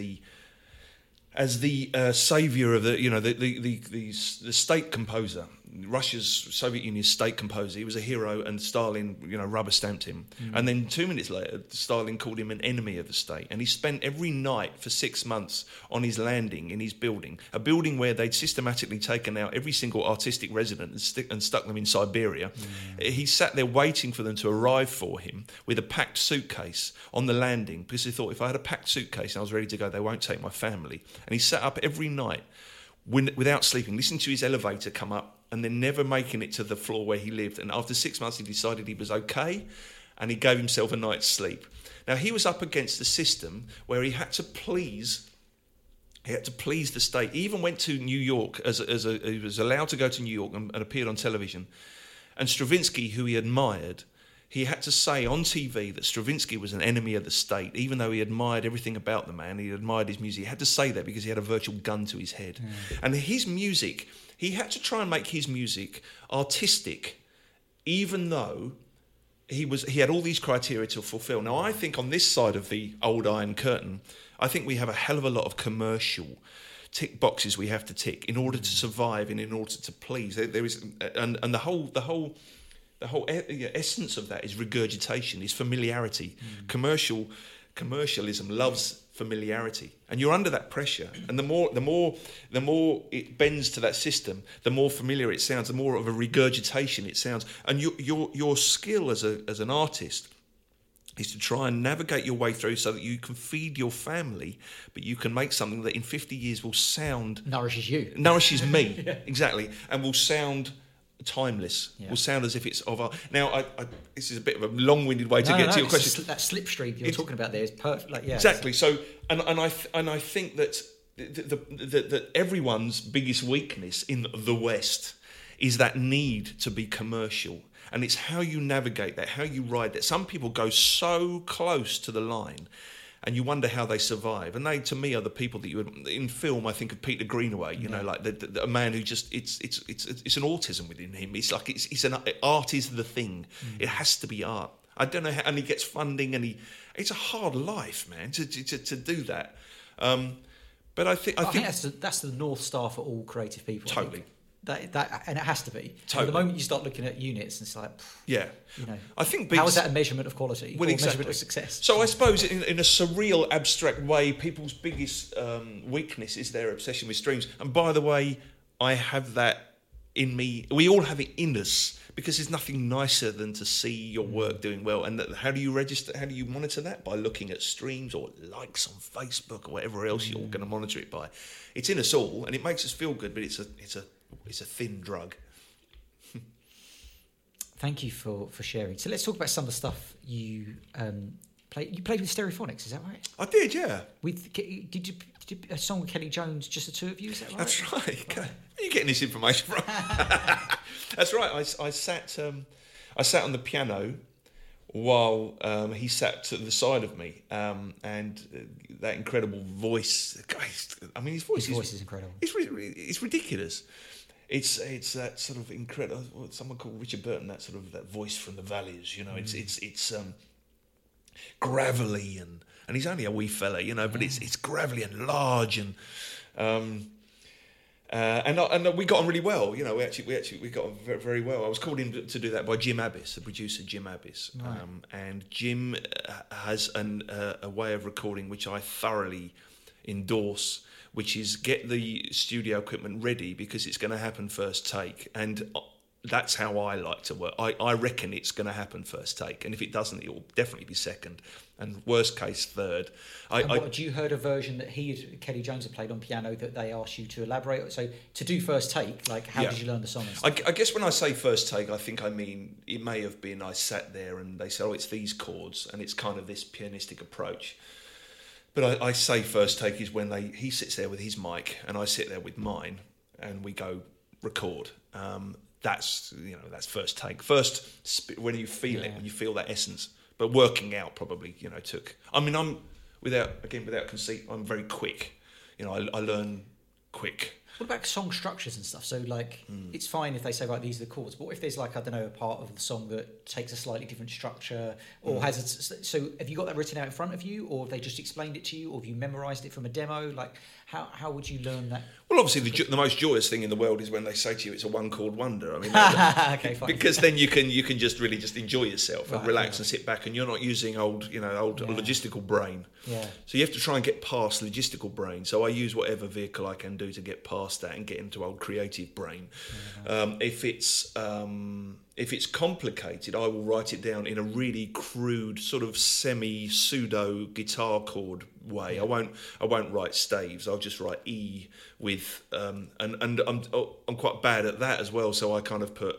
the saviour of the state composer, Russia's Soviet Union's state composer. He was a hero, and Stalin, rubber stamped him. And then 2 minutes later, Stalin called him an enemy of the state. And he spent every night for 6 months on his landing in his building, a building where they'd systematically taken out every single artistic resident and stuck them in Siberia. He sat there waiting for them to arrive for him with a packed suitcase on the landing, because he thought, if I had a packed suitcase and I was ready to go, they won't take my family. And he sat up every night without sleeping, listening to his elevator come up, and then never making it to the floor where he lived. And after 6 months, he decided he was okay, and he gave himself a night's sleep. Now, he was up against a system where he had to please the state. He even went to New York he was allowed to go to New York and appeared on television. And Stravinsky, who he admired, he had to say on TV that Stravinsky was an enemy of the state, even though he admired everything about the man. He admired his music. He had to say that because he had a virtual gun to his head. And his music, he had to try and make his music artistic, even though he had all these criteria to fulfill. Now, I think on this side of the old Iron Curtain, I think we have a hell of a lot of commercial tick boxes we have to tick in order to survive and in order to please. There is, and the whole essence of that is regurgitation, is familiarity. Commercialism loves familiarity, and you're under that pressure. And the more it bends to that system, the more familiar it sounds, the more of a regurgitation it sounds. And your skill as an artist is to try and navigate your way through so that you can feed your family, but you can make something that in 50 years will sound... Nourishes me, yeah. Exactly, and will sound timeless, will sound as if it's of our... Now, this is a bit of a long-winded way to get to your question. That slipstream you're talking about there is perfect. Exactly, so, and I think that that everyone's biggest weakness in the West is that need to be commercial. And it's how you navigate that, how you ride that. Some people go so close to the line, and you wonder how they survive. And they, to me, are the people that you would... In film, I think of Peter Greenaway, you know, like a man who just... It's an autism within him. It's like art is the thing. It has to be art. I don't know how... And he gets funding, and it's a hard life, man, to do that. But I think that's the North Star for all creative people. Totally. That and it has to be. Totally. At the moment you start looking at units, it's like, I think how is that a measurement of quality or measurement of success? So I suppose in a surreal, abstract way, people's biggest weakness is their obsession with streams. And by the way, I have that in me. We all have it in us, because there's nothing nicer than to see your work doing well. And how do you register? How do you monitor that? By looking at streams or likes on Facebook or whatever else you're going to monitor it by. It's in us all, and it makes us feel good, but it's a thin drug. Thank you for sharing. So let's talk about some of the stuff you played. You played with Stereophonics, is that right? I did, yeah. Did you a song with Kelly Jones, just the two of you? Is that right? That's right. Where are you getting this information from? That's right. I sat on the piano while he sat to the side of me, and that incredible voice. I mean, his voice is incredible. It's ridiculous. it's that sort of incredible. Someone called Richard Burton, that sort of that voice from the valleys. You know, it's gravelly and he's only a wee fella, you know, but it's gravelly and large and we got on really well. You know, we got on very, very well. I was called in to do that by Jim Abbis, the producer Jim Abbis, right. And Jim has a way of recording which I thoroughly endorse, which is get the studio equipment ready because it's going to happen first take, and that's how I like to work. I reckon it's going to happen first take, and if it doesn't, it will definitely be second, and worst case third. Had you heard a version that Kelly Jones had played on piano that they asked you to elaborate? So to do first take, like how did you learn the song? I guess when I say first take, I think I mean it may have been I sat there and they said, "Oh, it's these chords," and it's kind of this pianistic approach. But I say first take is when he sits there with his mic and I sit there with mine, and we go record. That's first take. First, when you feel it, when you feel that essence. But working out probably, you know, took. I mean, I'm without conceit, I'm very quick. You know, I learn quick. What about song structures and stuff? So, like, it's fine if they say, right, these are the chords. But what if there's, like, I don't know, a part of the song that takes a slightly different structure or so have you got that written out in front of you, or have they just explained it to you, or have you memorised it from a demo? Like, how would you learn that? Well, obviously, the most joyous thing in the world is when they say to you it's a one-chord wonder. I mean, okay, fine. Because then you can just really just enjoy yourself and relax and sit back, and you're not using old logistical brain. Yeah. So you have to try and get past logistical brain. So I use whatever vehicle I can do to get past that and get into old creative brain. If it's complicated, I will write it down in a really crude sort of semi-pseudo guitar chord way. I won't write staves. I'll just write E with and I'm quite bad at that as well. So I kind of put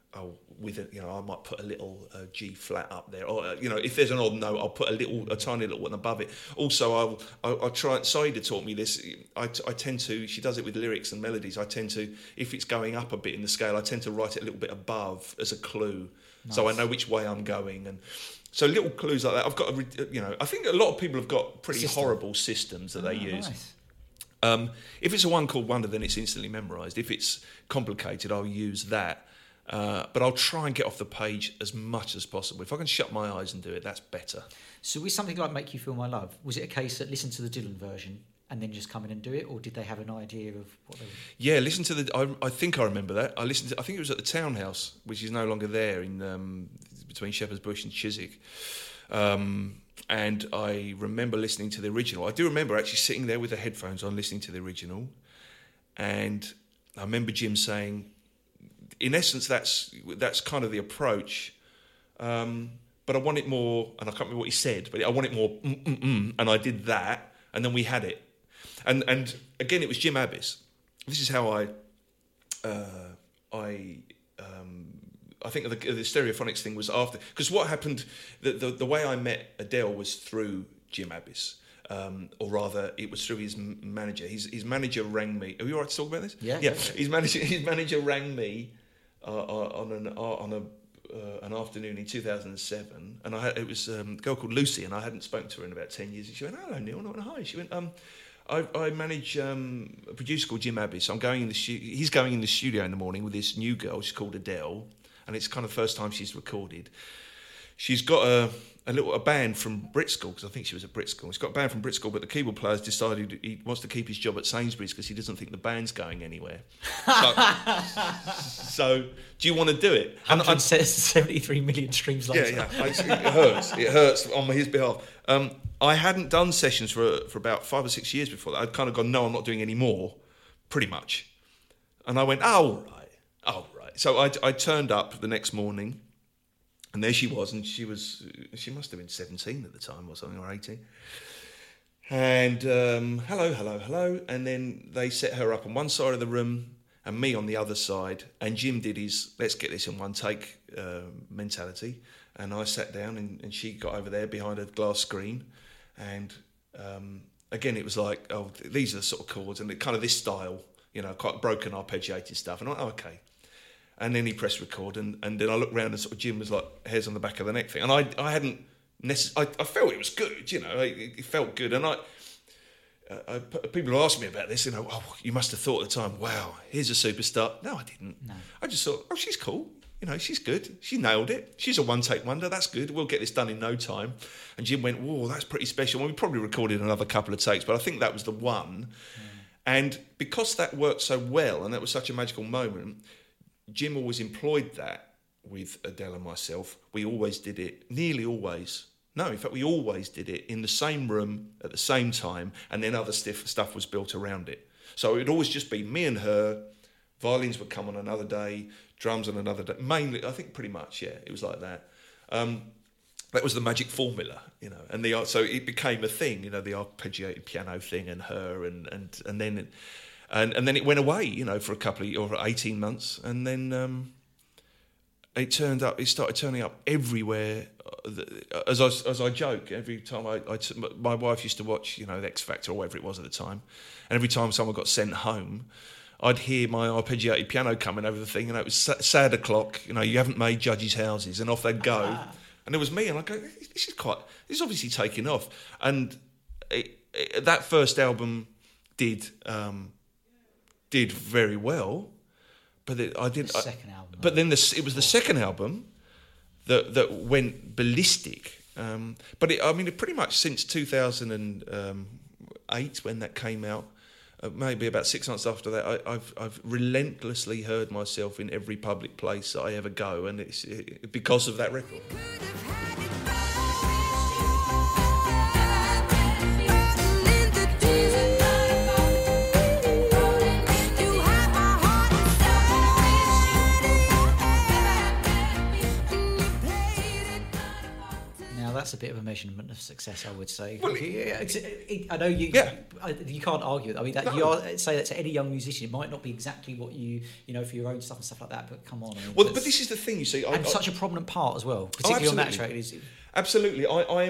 I might put a little G flat up there, or if there's an odd note, I'll put a tiny little one above it. Also, I'll try. Saida taught me this. I tend to. She does it with lyrics and melodies. I tend to, if it's going up a bit in the scale, I tend to write it a little bit above as a clue, so I know which way I'm going. And so little clues like that. I've got I think a lot of people have got pretty horrible systems that they use. Nice. If it's a one chord wonder, then it's instantly memorised. If it's complicated, I'll use that. But I'll try and get off the page as much as possible. If I can shut my eyes and do it, that's better. So with something like Make You Feel My Love, was it a case that listen to the Dylan version and then just come in and do it, or did they have an idea of what they were... Yeah, listen to I think I remember that. I think it was at the Townhouse, which is no longer there, in between Shepherd's Bush and Chiswick. And I remember listening to the original. I do remember actually sitting there with the headphones on listening to the original. And I remember Jim saying, in essence, that's kind of the approach, but I want it more, and I can't remember what he said, but I want it more, and I did that, and then we had it, and again, it was Jim Abbis. This is how I think the Stereophonics thing was after, because what happened, the way I met Adele was through Jim Abbis. Or rather, it was through his manager. His manager rang me. Are you all right to talk about this? Yeah. His manager rang me on an afternoon in 2007, and it was a girl called Lucy, and I hadn't spoken to her in about 10 years. And she went, "Hello, Neil." And I went, "Hi." She went, I manage a producer called Jim Abbis. So he's going in the studio in the morning with this new girl. She's called Adele, and it's kind of the first time she's recorded. She's got a band from Brit School, because I think she was at Brit School. She's got a band from Brit School, but the keyboard player's decided he wants to keep his job at Sainsbury's because he doesn't think the band's going anywhere. So do you want to do it? 173 million streams later. Yeah. It hurts. It hurts on his behalf. I hadn't done sessions for about 5 or 6 years before that. I'd kind of gone, no, I'm not doing any more, pretty much. And I went, oh, right. So I turned up the next morning. And there she was, and she must have been 17 at the time or something, or 18. And hello. And then they set her up on one side of the room and me on the other side. And Jim did his, let's get this in one take mentality. And I sat down and she got over there behind a glass screen. And again, it was like, oh, these are the sort of chords and kind of this style, quite broken, arpeggiated stuff. And I went, okay. And then he pressed record, and then I looked around and sort of Jim was like hairs on the back of the neck thing, and I hadn't necessarily. I felt it was good, it felt good, and people ask me about this, oh, you must have thought at the time, wow, here's a superstar. No, I didn't. No. I just thought, oh, she's cool. She's good. She nailed it. She's a one-take wonder. That's good. We'll get this done in no time. And Jim went, whoa, that's pretty special. Well, we probably recorded another couple of takes, but I think that was the one. And because that worked so well and that was such a magical moment, Jim always employed that with Adele and myself. We always did it, nearly always. No, in fact, we always did it in the same room at the same time, and then other stuff was built around it. So it would always just be me and her. Violins would come on another day, drums on another day. Mainly, I think pretty much, yeah, it was like that. That was the magic formula, and so it became a thing, the arpeggiated piano thing and her, and then it went away, for a couple of, or 18 months, and then it started turning up everywhere. As I joke, every time my wife used to watch, the X Factor or whatever it was at the time, and every time someone got sent home, I'd hear my arpeggiated piano coming over the thing, and it was sad o'clock. You haven't made judges' houses, and off they'd go. And it was me, and I go, this is obviously taking off. And that first album did very well, but second album. But then it was the second album that went ballistic. But it pretty much since 2008 when that came out. Maybe about 6 months after that, I've relentlessly heard myself in every public place that I ever go, and it's because of that record. That's a bit of a measurement of success, I would say. Well, I know you. Yeah. You can't argue. You say that to any young musician. It might not be exactly what you for your own stuff and stuff like that. But come on. But this is the thing. You see, and such a prominent part as well, particularly on that track. Absolutely.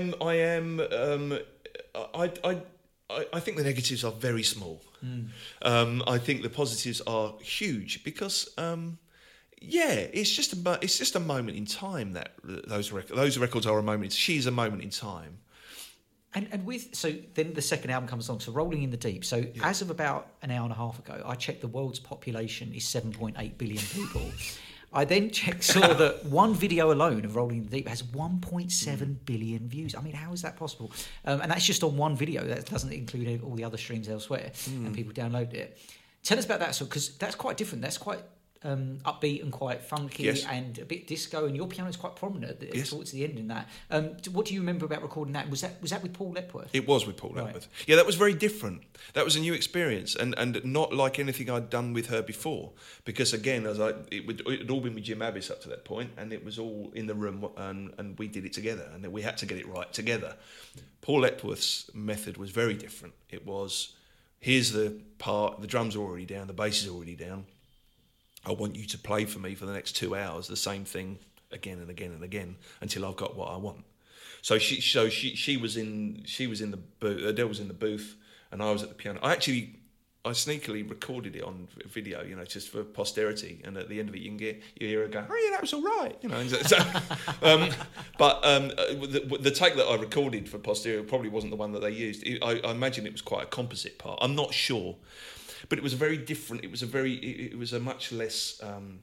I think the negatives are very small. I think the positives are huge because. It's just a moment in time that those records are a moment. She's a moment in time. And so then the second album comes along. So Rolling in the Deep. So as of about an hour and a half ago, I checked the world's population is 7.8 billion people. I then saw that one video alone of Rolling in the Deep has 1.7 billion views. How is that possible? And that's just on one video. That doesn't include all the other streams elsewhere, and people downloaded it. Tell us about that, because that's quite different. That's quite upbeat and quite funky and a bit disco, and your piano is quite prominent towards the end in that. What do you remember about recording that? Was that with Paul Epworth? It was with Paul Epworth. Yeah, that was very different. That was a new experience, and not like anything I'd done with her before. Because again, it had all been with Jim Abbas up to that point, and it was all in the room, and we did it together, and we had to get it right together. Paul Epworth's method was very different. It was, here's the part, the drums are already down, the bass is already down. I want you to play for me for the next 2 hours, the same thing again and again and again until I've got what I want. So she was in the booth. Adele was in the booth, and I was at the piano. I sneakily recorded it on video, just for posterity. And at the end of it, you hear her go, "Oh yeah, that was all right," But the take that I recorded for posterity probably wasn't the one that they used. I imagine it was quite a composite part. I'm not sure. But it was very different. It was a much less.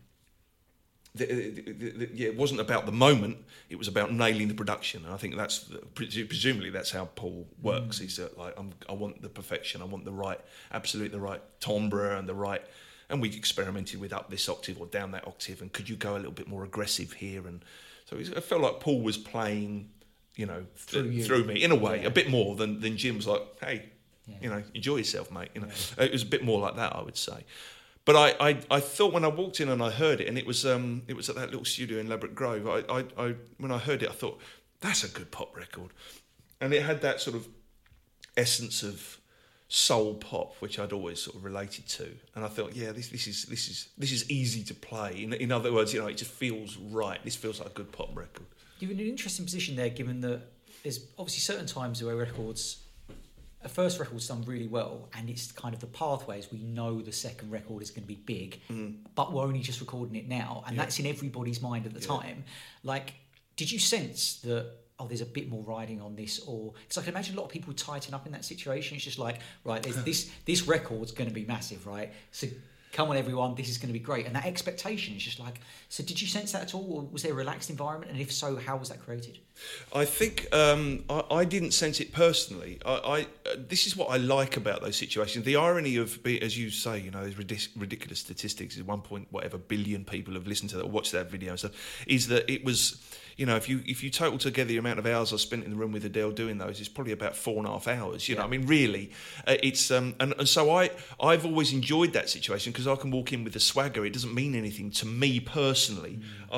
It wasn't about the moment. It was about nailing the production, and I think presumably that's how Paul works. He's I want the perfection. I want the right timbre and the right. And we experimented with up this octave or down that octave, and could you go a little bit more aggressive here? And so I felt like Paul was playing, through me in a way, a bit more than Jim was like, hey. Yeah. Enjoy yourself, mate. It was a bit more like that, I would say. But I thought when I walked in and I heard it, and it was at that little studio in Ladbroke Grove. I when I heard it, I thought that's a good pop record, and it had that sort of essence of soul pop, which I'd always sort of related to. And I thought, yeah, this is easy to play. In other words, it just feels right. This feels like a good pop record. You're in an interesting position there, given that there's obviously certain times where a first record's done really well, and it's kind of the pathways. We know the second record is going to be big, but we're only just recording it now, and that's in everybody's mind at the time. Like, did you sense that oh, there's a bit more riding on this, or because I can imagine a lot of people tighten up in that situation. It's just like, right, there's this record's going to be massive, right? So come on, everyone, this is going to be great. And that expectation is just like, so did you sense that at all? Or was there a relaxed environment? And if so, how was that created? I think I didn't sense it personally. This is what I like about those situations. The irony of, as you say, you know, these ridiculous statistics, is 1 billion people have listened to that or watched that video and stuff, is that it was, you know, if you total together the amount of hours I spent in the room with Adele doing those, it's probably about 4.5 hours. You know, I mean, really, it's and so I've always enjoyed that situation because I can walk in with a swagger. It doesn't mean anything to me personally.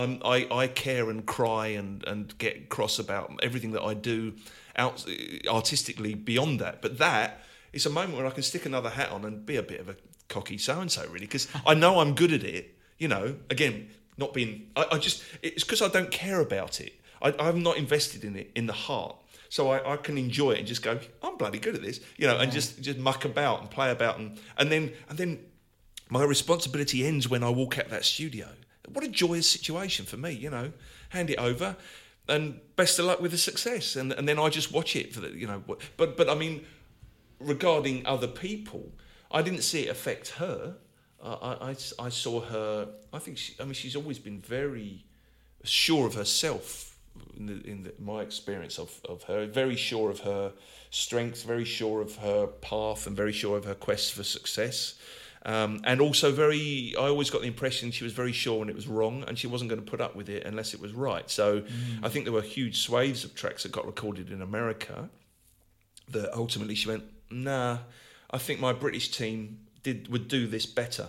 I care and cry and get cross about everything that I do artistically beyond that. But that is a moment where I can stick another hat on and be a bit of a cocky so and so, really, because I know I'm good at it. You know, again. Not being, it's because I don't care about it. I'm not invested in it in the heart. So I can enjoy it and just go, I'm bloody good at this, you know, and just muck about and play about. And then my responsibility ends when I walk out that studio. What a joyous situation for me, you know, hand it over and best of luck with the success. And then I just watch it for the, you know, but I mean, regarding other people, I didn't see it affect her. I saw her. I think she's always been very sure of herself. In my experience of her, very sure of her strengths, very sure of her path, and very sure of her quest for success. And also I always got the impression she was very sure when it was wrong, and she wasn't going to put up with it unless it was right. So I think there were huge swathes of tracks that got recorded in America that ultimately she went, nah, I think my British team would do this better.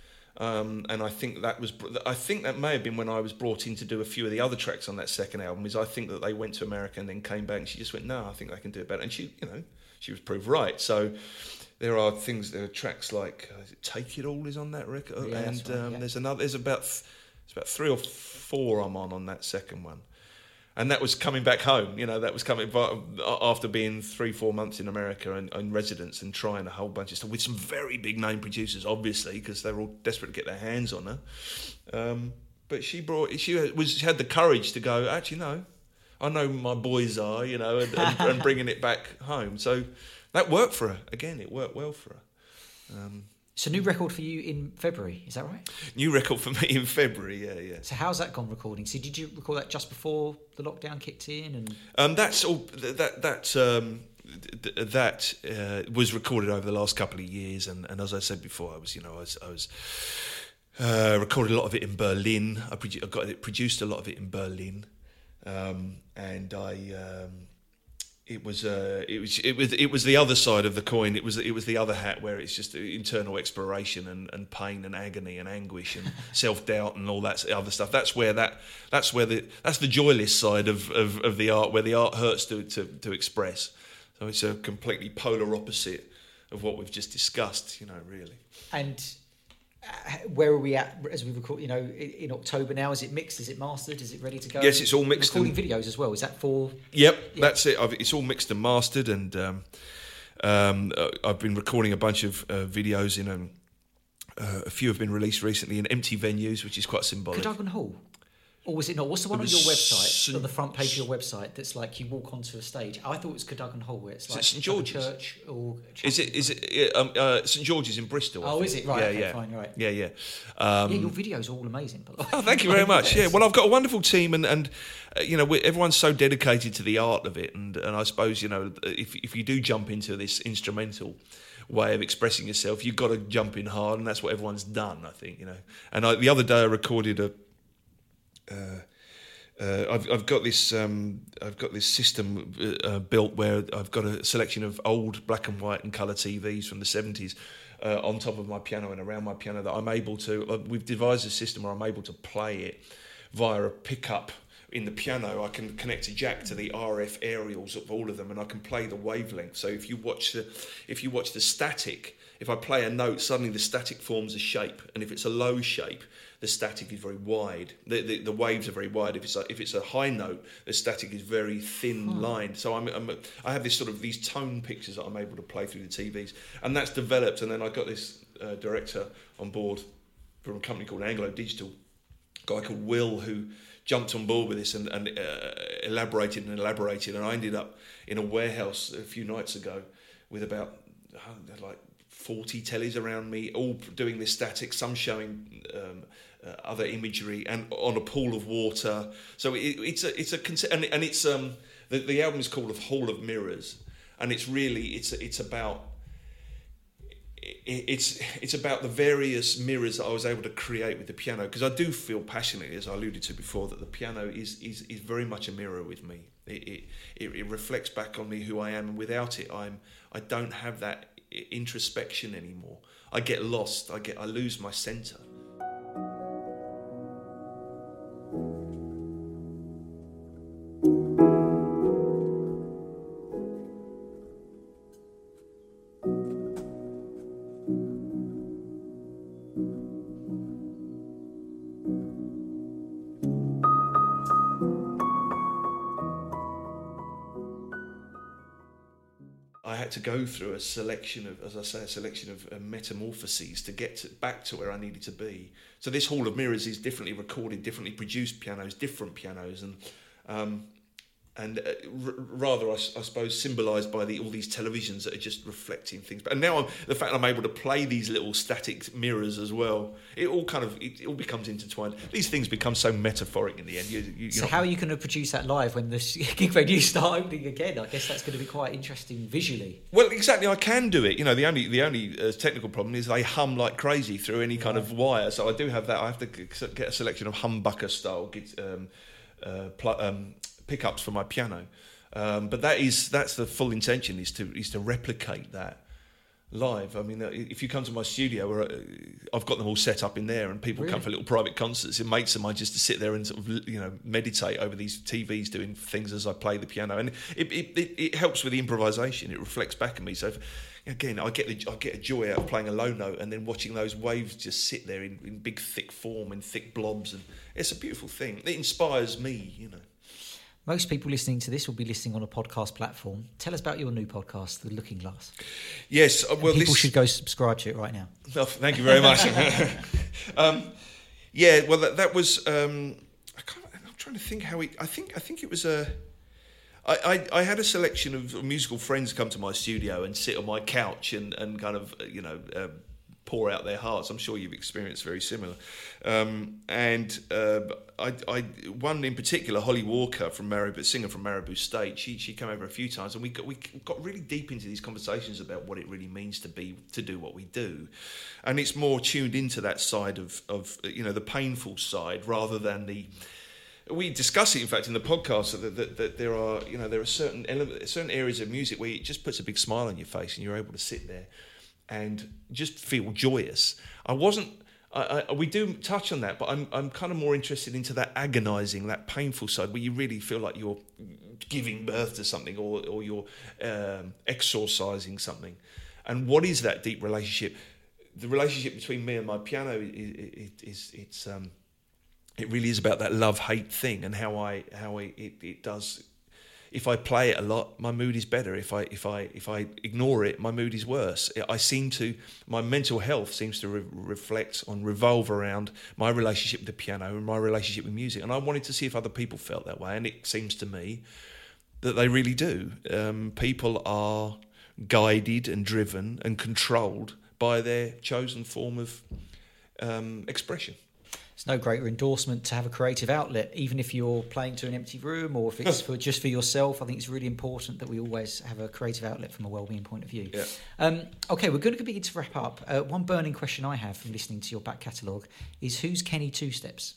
And I think that may have been when I was brought in to do a few of the other tracks on that second album. Is I think that they went to America and then came back, and she just went, no, I think they can do it better. And she, you know, she was proved right. So there are tracks like Take It All is on that record, and there's about 3 or 4 I'm on that second one. And that was coming back home, you know, that was coming after being 3-4 months in America and residence and trying a whole bunch of stuff with some very big name producers, obviously, because they're all desperate to get their hands on her. But she had the courage to go, actually, no, I know my boys are, you know, and bringing it back home. So that worked for her. Again, it worked well for her. So new record for you in February, is that right? New record for me in February, yeah. So how's that gone recording? So did you record that just before the lockdown kicked in? And that's all. That was recorded over the last couple of years, and as I said before, I was recorded a lot of it in Berlin. I produced a lot of it in Berlin, and It was the other side of the coin. It was the other hat where it's just internal exploration and pain and agony and anguish and self-doubt and all that other stuff. That's the joyless side of the art, where the art hurts to express. So it's a completely polar opposite of what we've just discussed, you know, really. And where are we at as we record, you know, in October now? Is it mixed? Is it mastered? Is it ready to go? Yes, it's all mixed. Recording videos as well. Is that for? Yep, that's it. It's all mixed and mastered, and I've been recording a bunch of videos in a few have been released recently in empty venues, which is quite symbolic. Cadogan Hall? Or was it not? What's the one on your website, on the front page of your website, that's like you walk onto a stage? I thought it was Cadogan Hall, where it's like St George's church or chapel. Is it St George's in Bristol? Oh, is it? Right, yeah, okay, yeah. Fine, right. Yeah. Your videos are all amazing, by the way. Oh, thank you very much. Yeah, well, I've got a wonderful team, and you know, everyone's so dedicated to the art of it, and I suppose, you know, if you do jump into this instrumental way of expressing yourself, you've got to jump in hard, and that's what everyone's done, I think, you know. And the other day I recorded I've got this system built where I've got a selection of old black and white and colour TVs from the 70s on top of my piano and around my piano that I'm able to. We've devised a system where I'm able to play it via a pickup in the piano. I can connect a jack to the RF aerials of all of them, and I can play the wavelength. So if you watch the static, if I play a note, suddenly the static forms a shape, and if it's a low shape, the static is very wide. The waves are very wide. If it's a high note, the static is very thin lined. So I have these tone pictures that I'm able to play through the TVs, and that's developed. And then I got this director on board from a company called Anglo Digital, a guy called Will, who jumped on board with this and elaborated, and I ended up in a warehouse a few nights ago with about like 40 tellies around me, all doing this static, some showing other imagery, and on a pool of water. So it's the album is called A Hall of Mirrors, and it's about the various mirrors that I was able to create with the piano, because I do feel passionately, as I alluded to before, that the piano is very much a mirror with me. It reflects back on me who I am, and without it, I don't have that introspection anymore. I get lost. I lose my centre. To go through a selection of metamorphoses to get back to where I needed to be. So this Hall of Mirrors is differently recorded, differently produced pianos, different pianos, and rather, I suppose, symbolised by all these televisions that are just reflecting things. And now the fact I'm able to play these little static mirrors as well, it all becomes intertwined. These things become so metaphoric in the end. So how are you going to produce that live when the gig venues start opening again? I guess that's going to be quite interesting visually. Well, exactly. I can do it. The only technical problem is they hum like crazy through any kind of wire. So I do have that. I have to get a selection of humbucker style pickups for my piano, but that's the full intention, is to replicate that live. I mean, if you come to my studio, where I've got them all set up in there, and people come for little private concerts, it makes them just to sit there and sort of meditate over these TVs doing things as I play the piano, and it helps with the improvisation. It reflects back at me. So again, I get a joy out of playing a low note and then watching those waves just sit there in big thick form, in thick blobs, and it's a beautiful thing. It inspires me. Most people listening to this will be listening on a podcast platform. Tell us about your new podcast, The Looking Glass. Yes, well, people should go subscribe to it right now. Oh, thank you very much. That was. I'm trying to think how it. I think it was a. I had a selection of musical friends come to my studio and sit on my couch and kind of pour out their hearts. I'm sure you've experienced very similar. I one in particular, Holly Walker from singer from Marabou State. She came over a few times, and we got really deep into these conversations about what it really means to do what we do, and it's more tuned into that side of the painful side rather than the. We discuss it, in fact, in the podcast, that there are certain areas of music where it just puts a big smile on your face, and you're able to sit there and just feel joyous. We do touch on that, but I'm kind of more interested into that agonising, that painful side, where you really feel like you're giving birth to something, or you're exorcising something. And what is that deep relationship? The relationship between me and my piano it really is about that love-hate thing, and how it does. If I play it a lot, my mood is better. If I ignore it, my mood is worse. My mental health seems to revolve around my relationship with the piano and my relationship with music. And I wanted to see if other people felt that way, and it seems to me that they really do. People are guided and driven and controlled by their chosen form of expression. It's no greater endorsement to have a creative outlet, even if you're playing to an empty room or if it's just for yourself. I think it's really important that we always have a creative outlet from a wellbeing point of view. Yeah. Okay, we're going to begin to wrap up. One burning question I have from listening to your back catalogue is, who's Kenny Two Steps?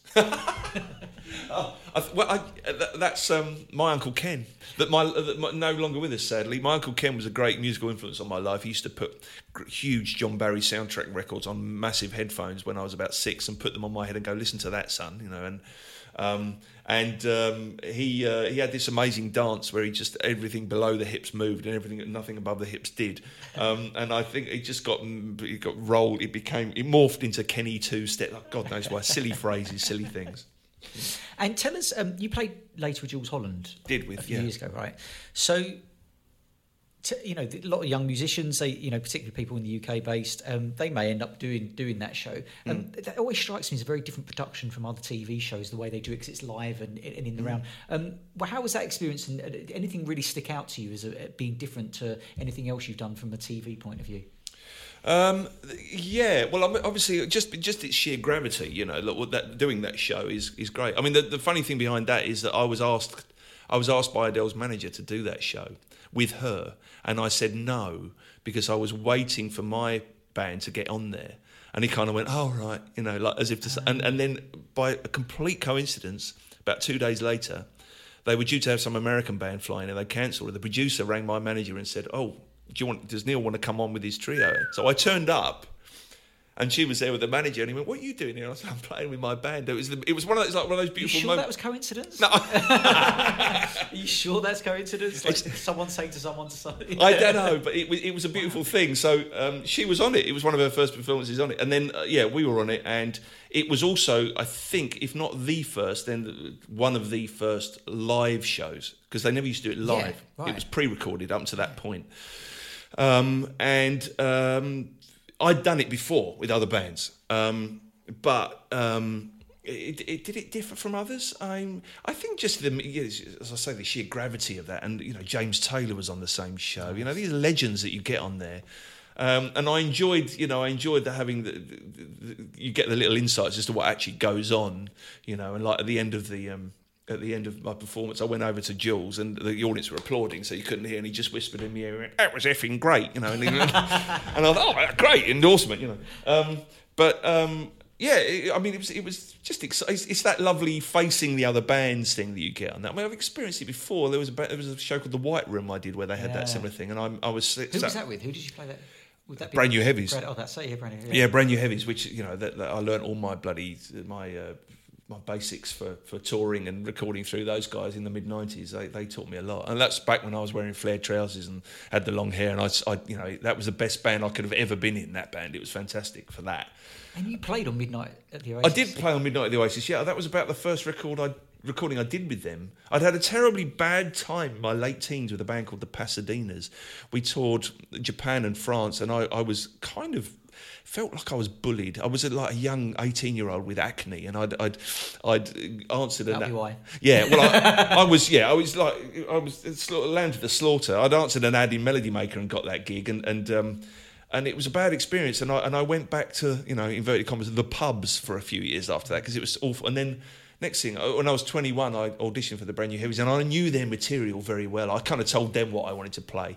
That's my Uncle Ken. No longer with us, sadly. My Uncle Ken was a great musical influence on my life. He used to put huge John Barry soundtrack records on massive headphones when I was about 6 and put them on my head and go, listen to that, son, he had this amazing dance where everything below the hips moved and nothing above the hips did, and I think it got rolled. It morphed into Kenny Two Step. God knows why. Silly phrases, silly things. And tell us, you played later with Jools Holland. Did with a few years ago, right? So a lot of young musicians, they, particularly people in the UK based, they may end up doing that show. That always strikes me as a very different production from other TV shows, the way they do it, because it's live and in the round. Well, how was that experience? And anything really stick out to you as being different to anything else you've done from a TV point of view? Yeah, well, obviously, just its sheer gravity, doing that show is great. I mean, the funny thing behind that is that I was asked by Adele's manager to do that show with her, and I said no because I was waiting for my band to get on there, and he kind of went, "Oh right," like as if to say, and then by a complete coincidence, about 2 days later, they were due to have some American band flying, and they cancelled it. The producer rang my manager and said, "Oh, does Neil want to come on with his trio?" So I turned up, and she was there with the manager, and he went, "What are you doing here?" And I said, "I'm playing with my band." It was one of those beautiful Are you sure moments. that was coincidence? No. Are you sure that's coincidence? Like someone saying to someone something? I don't know, but it was a beautiful thing. So she was on it. It was one of her first performances on it, and then we were on it, and it was also, I think, if not the first, then one of the first live shows, because they never used to do it live. Yeah, right. It was pre-recorded up to that point. I'd done it before with other bands, but did it differ from others? I think just as I say, the sheer gravity of that, and James Taylor was on the same show. These legends that you get on there, and I enjoyed having you get the little insights as to what actually goes on, and like at the end of my performance, I went over to Jules, and the audience were applauding, so you couldn't hear, and he just whispered in my ear, "That was effing great," and, and I thought, "Oh, great endorsement," It was just it's that lovely facing the other bands thing that you get on that. I mean, I've experienced it before. There was a show called The White Room I did where they had that similar thing, and I was. Who was that with? Who did you play that? Would that be Brand New Heavies? Brand New Heavies. Yeah, Brand New Heavies, which that I learnt all my my basics for touring and recording through those guys in the mid-90s. They taught me a lot, and that's back when I was wearing flared trousers and had the long hair, and I that was the best band I could have ever been in. That band, it was fantastic for that. And you played on Midnight at the Oasis? I did play on Midnight at the Oasis. Yeah, that was about the first recording I did with them. I'd had a terribly bad time in my late teens with a band called the Pasadenas. We toured Japan and France, and I was kind of felt like I was bullied. I was like a young 18-year-old with acne, and I'd answered. That'll be why. Yeah, well, I was Land of the Slaughter. I'd answered an ad in Melody Maker and got that gig, and it was a bad experience. And I went back to inverted commas the pubs for a few years after that because it was awful. And then next thing, when I was 21, I auditioned for the Brand New Heavies, and I knew their material very well. I kind of told them what I wanted to play,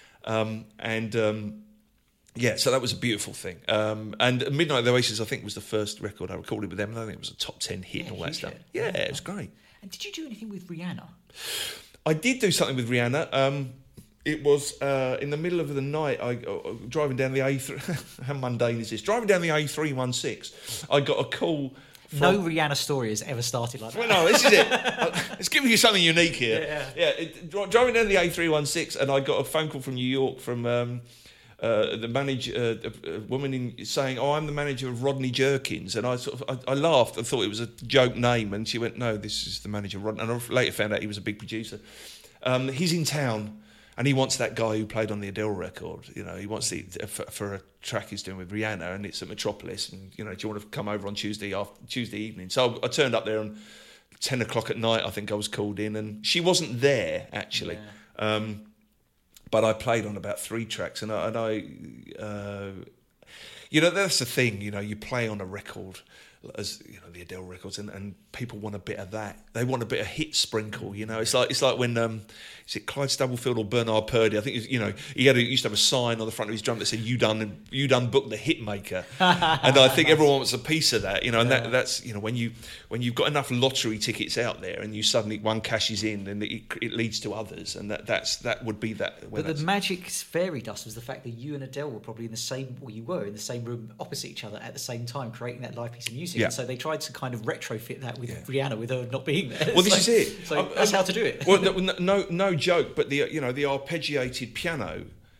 yeah, so that was a beautiful thing. And Midnight at the Oasis, I think, was the first record I recorded with them. And I think it was a top 10 hit and all that stuff. Yeah, it was great. And did you do anything with Rihanna? I did do something with Rihanna. It was in the middle of the night, driving down the A3... How mundane is this? Driving down the A316, I got a call... No Rihanna story has ever started like that. Well, no, this is it. It's giving you something unique here. Driving down the A316, and I got a phone call from New York from... the manager, a woman saying, "Oh, I'm the manager of Rodney Jerkins," and I laughed. I thought it was a joke name, and she went, "No, this is the manager of Rodney." And I later found out he was a big producer. He's in town, and he wants that guy who played on the Adele record. He wants for a track he's doing with Rihanna, and it's at Metropolis. And do you want to come over on Tuesday evening? So I turned up there on 10 o'clock at night. I think I was called in, and she wasn't there actually. Yeah. But I played on about 3 tracks, and I that's the thing. You play on a record, as the Adele records, and people want a bit of that. They want a bit of hit sprinkle. It's like when is it Clyde Stubblefield or Bernard Purdie? I think he used to have a sign on the front of his drum that said "You done booked the hit maker," and I think everyone wants a piece of that. And that's when you've got enough lottery tickets out there, and you suddenly one cashes in, and it leads to others, and that would be that. But the magic fairy dust was the fact that you and Adele were probably in the same room opposite each other at the same time, creating that live piece of music. Yeah. And so they tried to kind of retrofit that with Rihanna, with her not being there. Well, this is it. So that's how to do it. Well, no joke, but the arpeggiated piano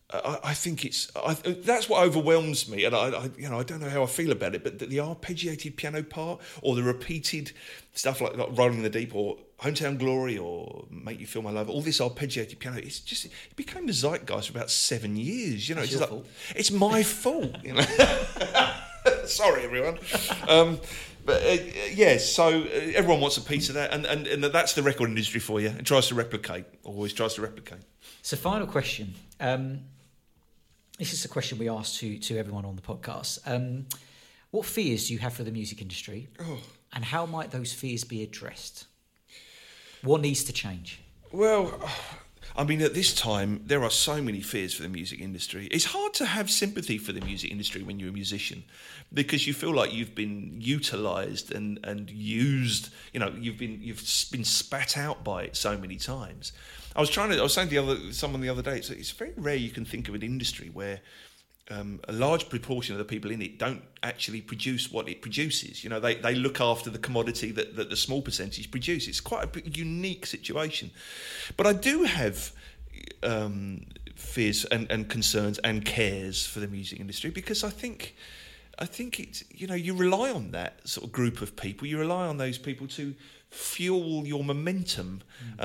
I think that's what overwhelms me, and I don't know how I feel about it. But the arpeggiated piano part, or the repeated stuff like Rolling in the Deep, or Hometown Glory, or Make You Feel My Love, all this arpeggiated piano, it became the zeitgeist for about 7 years. It's your fault. It's my fault. Sorry, everyone. But so everyone wants a piece of that, and that's the record industry for you. It tries to replicate, always tries to replicate. So, final question. This is a question we ask to everyone on the podcast. What fears do you have for the music industry, and how might those fears be addressed? What needs to change? Well, I mean, at this time, there are so many fears for the music industry. It's hard to have sympathy for the music industry when you're a musician, because you feel like you've been utilised and used. You've been spat out by it so many times. I was saying to someone the other day, it's very rare you can think of an industry where a large proportion of the people in it don't actually produce what it produces. They look after the commodity that the small percentage produce. It's quite a unique situation. But I do have fears and concerns and cares for the music industry, because I think it's, you rely on that sort of group of people. You rely on those people to fuel your momentum.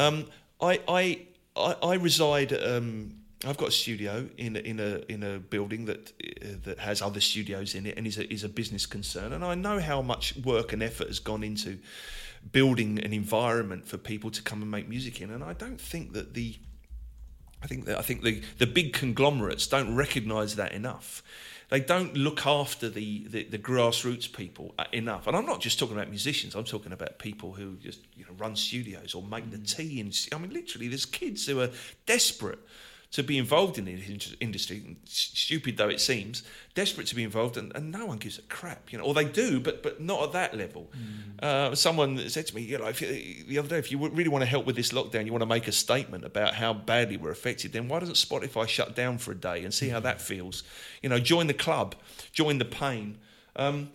I reside. I've got a studio in a building that has other studios in it, and is a business concern. And I know how much work and effort has gone into building an environment for people to come and make music in. And I don't think that I think the big conglomerates don't recognise that enough. They don't look after the grassroots people enough. And I'm not just talking about musicians. I'm talking about people who just run studios or make the tea. I mean, literally, there's kids who are desperate to be involved in the industry, stupid though it seems, desperate to be involved, and no one gives a crap, or they do, but not at that level. Someone said to me, the other day, if you really want to help with this lockdown, you want to make a statement about how badly we're affected, then why doesn't Spotify shut down for a day and see how that feels? Join the club, join the pain. I'm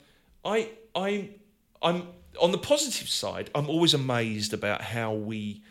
on the positive side. I'm always amazed about how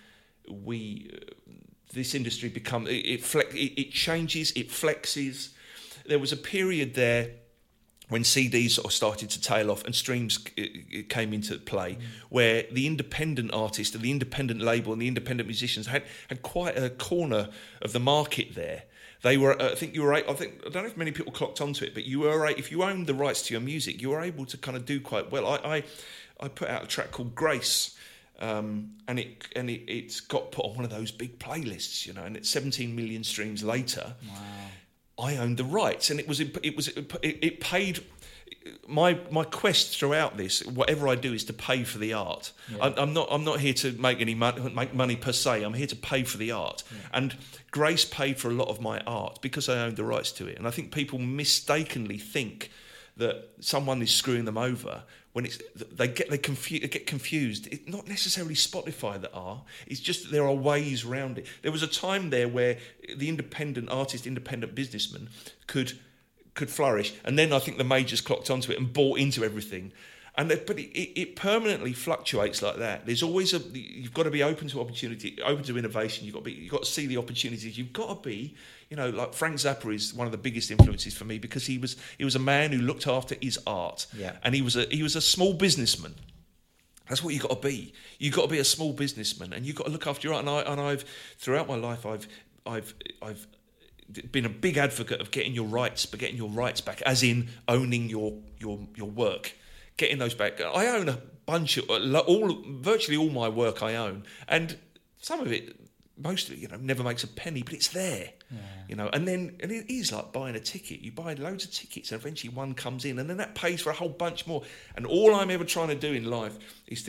this industry it changes, it flexes. There was a period there when CDs sort of started to tail off and streams came into play, where the independent artist and the independent label and the independent musicians had quite a corner of the market there. They were, I don't know if many people clocked onto it, but if you owned the rights to your music, you were able to kind of do quite well. I put out a track called Grace. And it's got put on one of those big playlists, and it's 17 million streams later. Wow. I owned the rights, and it paid. My quest throughout this, whatever I do, is to pay for the art. Yeah. I'm not here to make money per se. I'm here to pay for the art, and Grace paid for a lot of my art because I owned the rights to it. And I think people mistakenly think that someone is screwing them over when they get confused. It's not necessarily Spotify that are. It's just that there are ways around it. There was a time there where the independent artist, independent businessman could flourish, and then I think the majors clocked onto it and bought into everything. But it permanently fluctuates like that. There's always you've got to be open to opportunity, open to innovation. You've got to see the opportunities. You've got to be, like Frank Zappa is one of the biggest influences for me, because he was a man who looked after his art, and he was a small businessman. That's what you got to be. You got to be a small businessman, and you've got to look after your art. And I've throughout my life, I've been a big advocate of getting your rights back, as in owning your work. Getting those back. I own a bunch of virtually all my work I own, and some of it, most of it, never makes a penny, but it's there, And it is like buying a ticket. You buy loads of tickets, and eventually one comes in, and then that pays for a whole bunch more. And all I'm ever trying to do in life is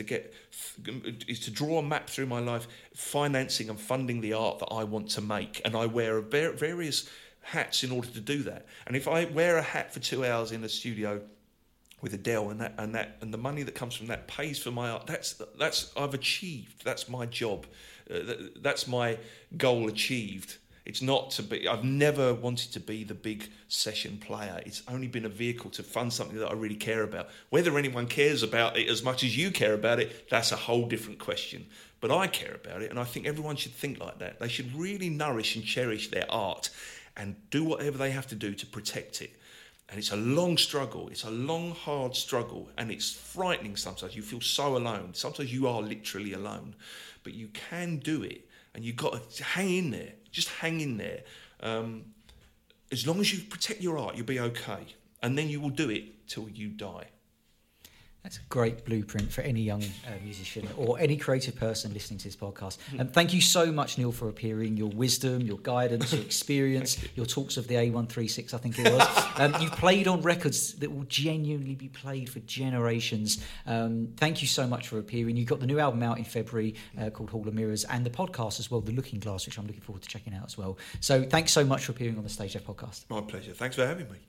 to draw a map through my life, financing and funding the art that I want to make, and I wear various hats in order to do that. And if I wear a hat for 2 hours in the studio with Adele, and the money that comes from that pays for my art, that's I've achieved. That's my job. That's my goal achieved. It's not to be. I've never wanted to be the big session player. It's only been a vehicle to fund something that I really care about. Whether anyone cares about it as much as you care about it, that's a whole different question. But I care about it, and I think everyone should think like that. They should really nourish and cherish their art, and do whatever they have to do to protect it. And it's a long struggle. It's a long, hard struggle. And it's frightening sometimes. You feel so alone. Sometimes you are literally alone. But you can do it. And you've got to hang in there. Just hang in there. As long as you protect your art, you'll be okay. And then you will do it till you die. That's a great blueprint for any young musician or any creative person listening to this podcast. Thank you so much, Neil, for appearing. Your wisdom, your guidance, your experience, your talks of the A136, I think it was. You've played on records that will genuinely be played for generations. Thank you so much for appearing. You've got the new album out in February called Hall of Mirrors, and the podcast as well, The Looking Glass, which I'm looking forward to checking out as well. So thanks so much for appearing on the Stage Left podcast. My pleasure. Thanks for having me.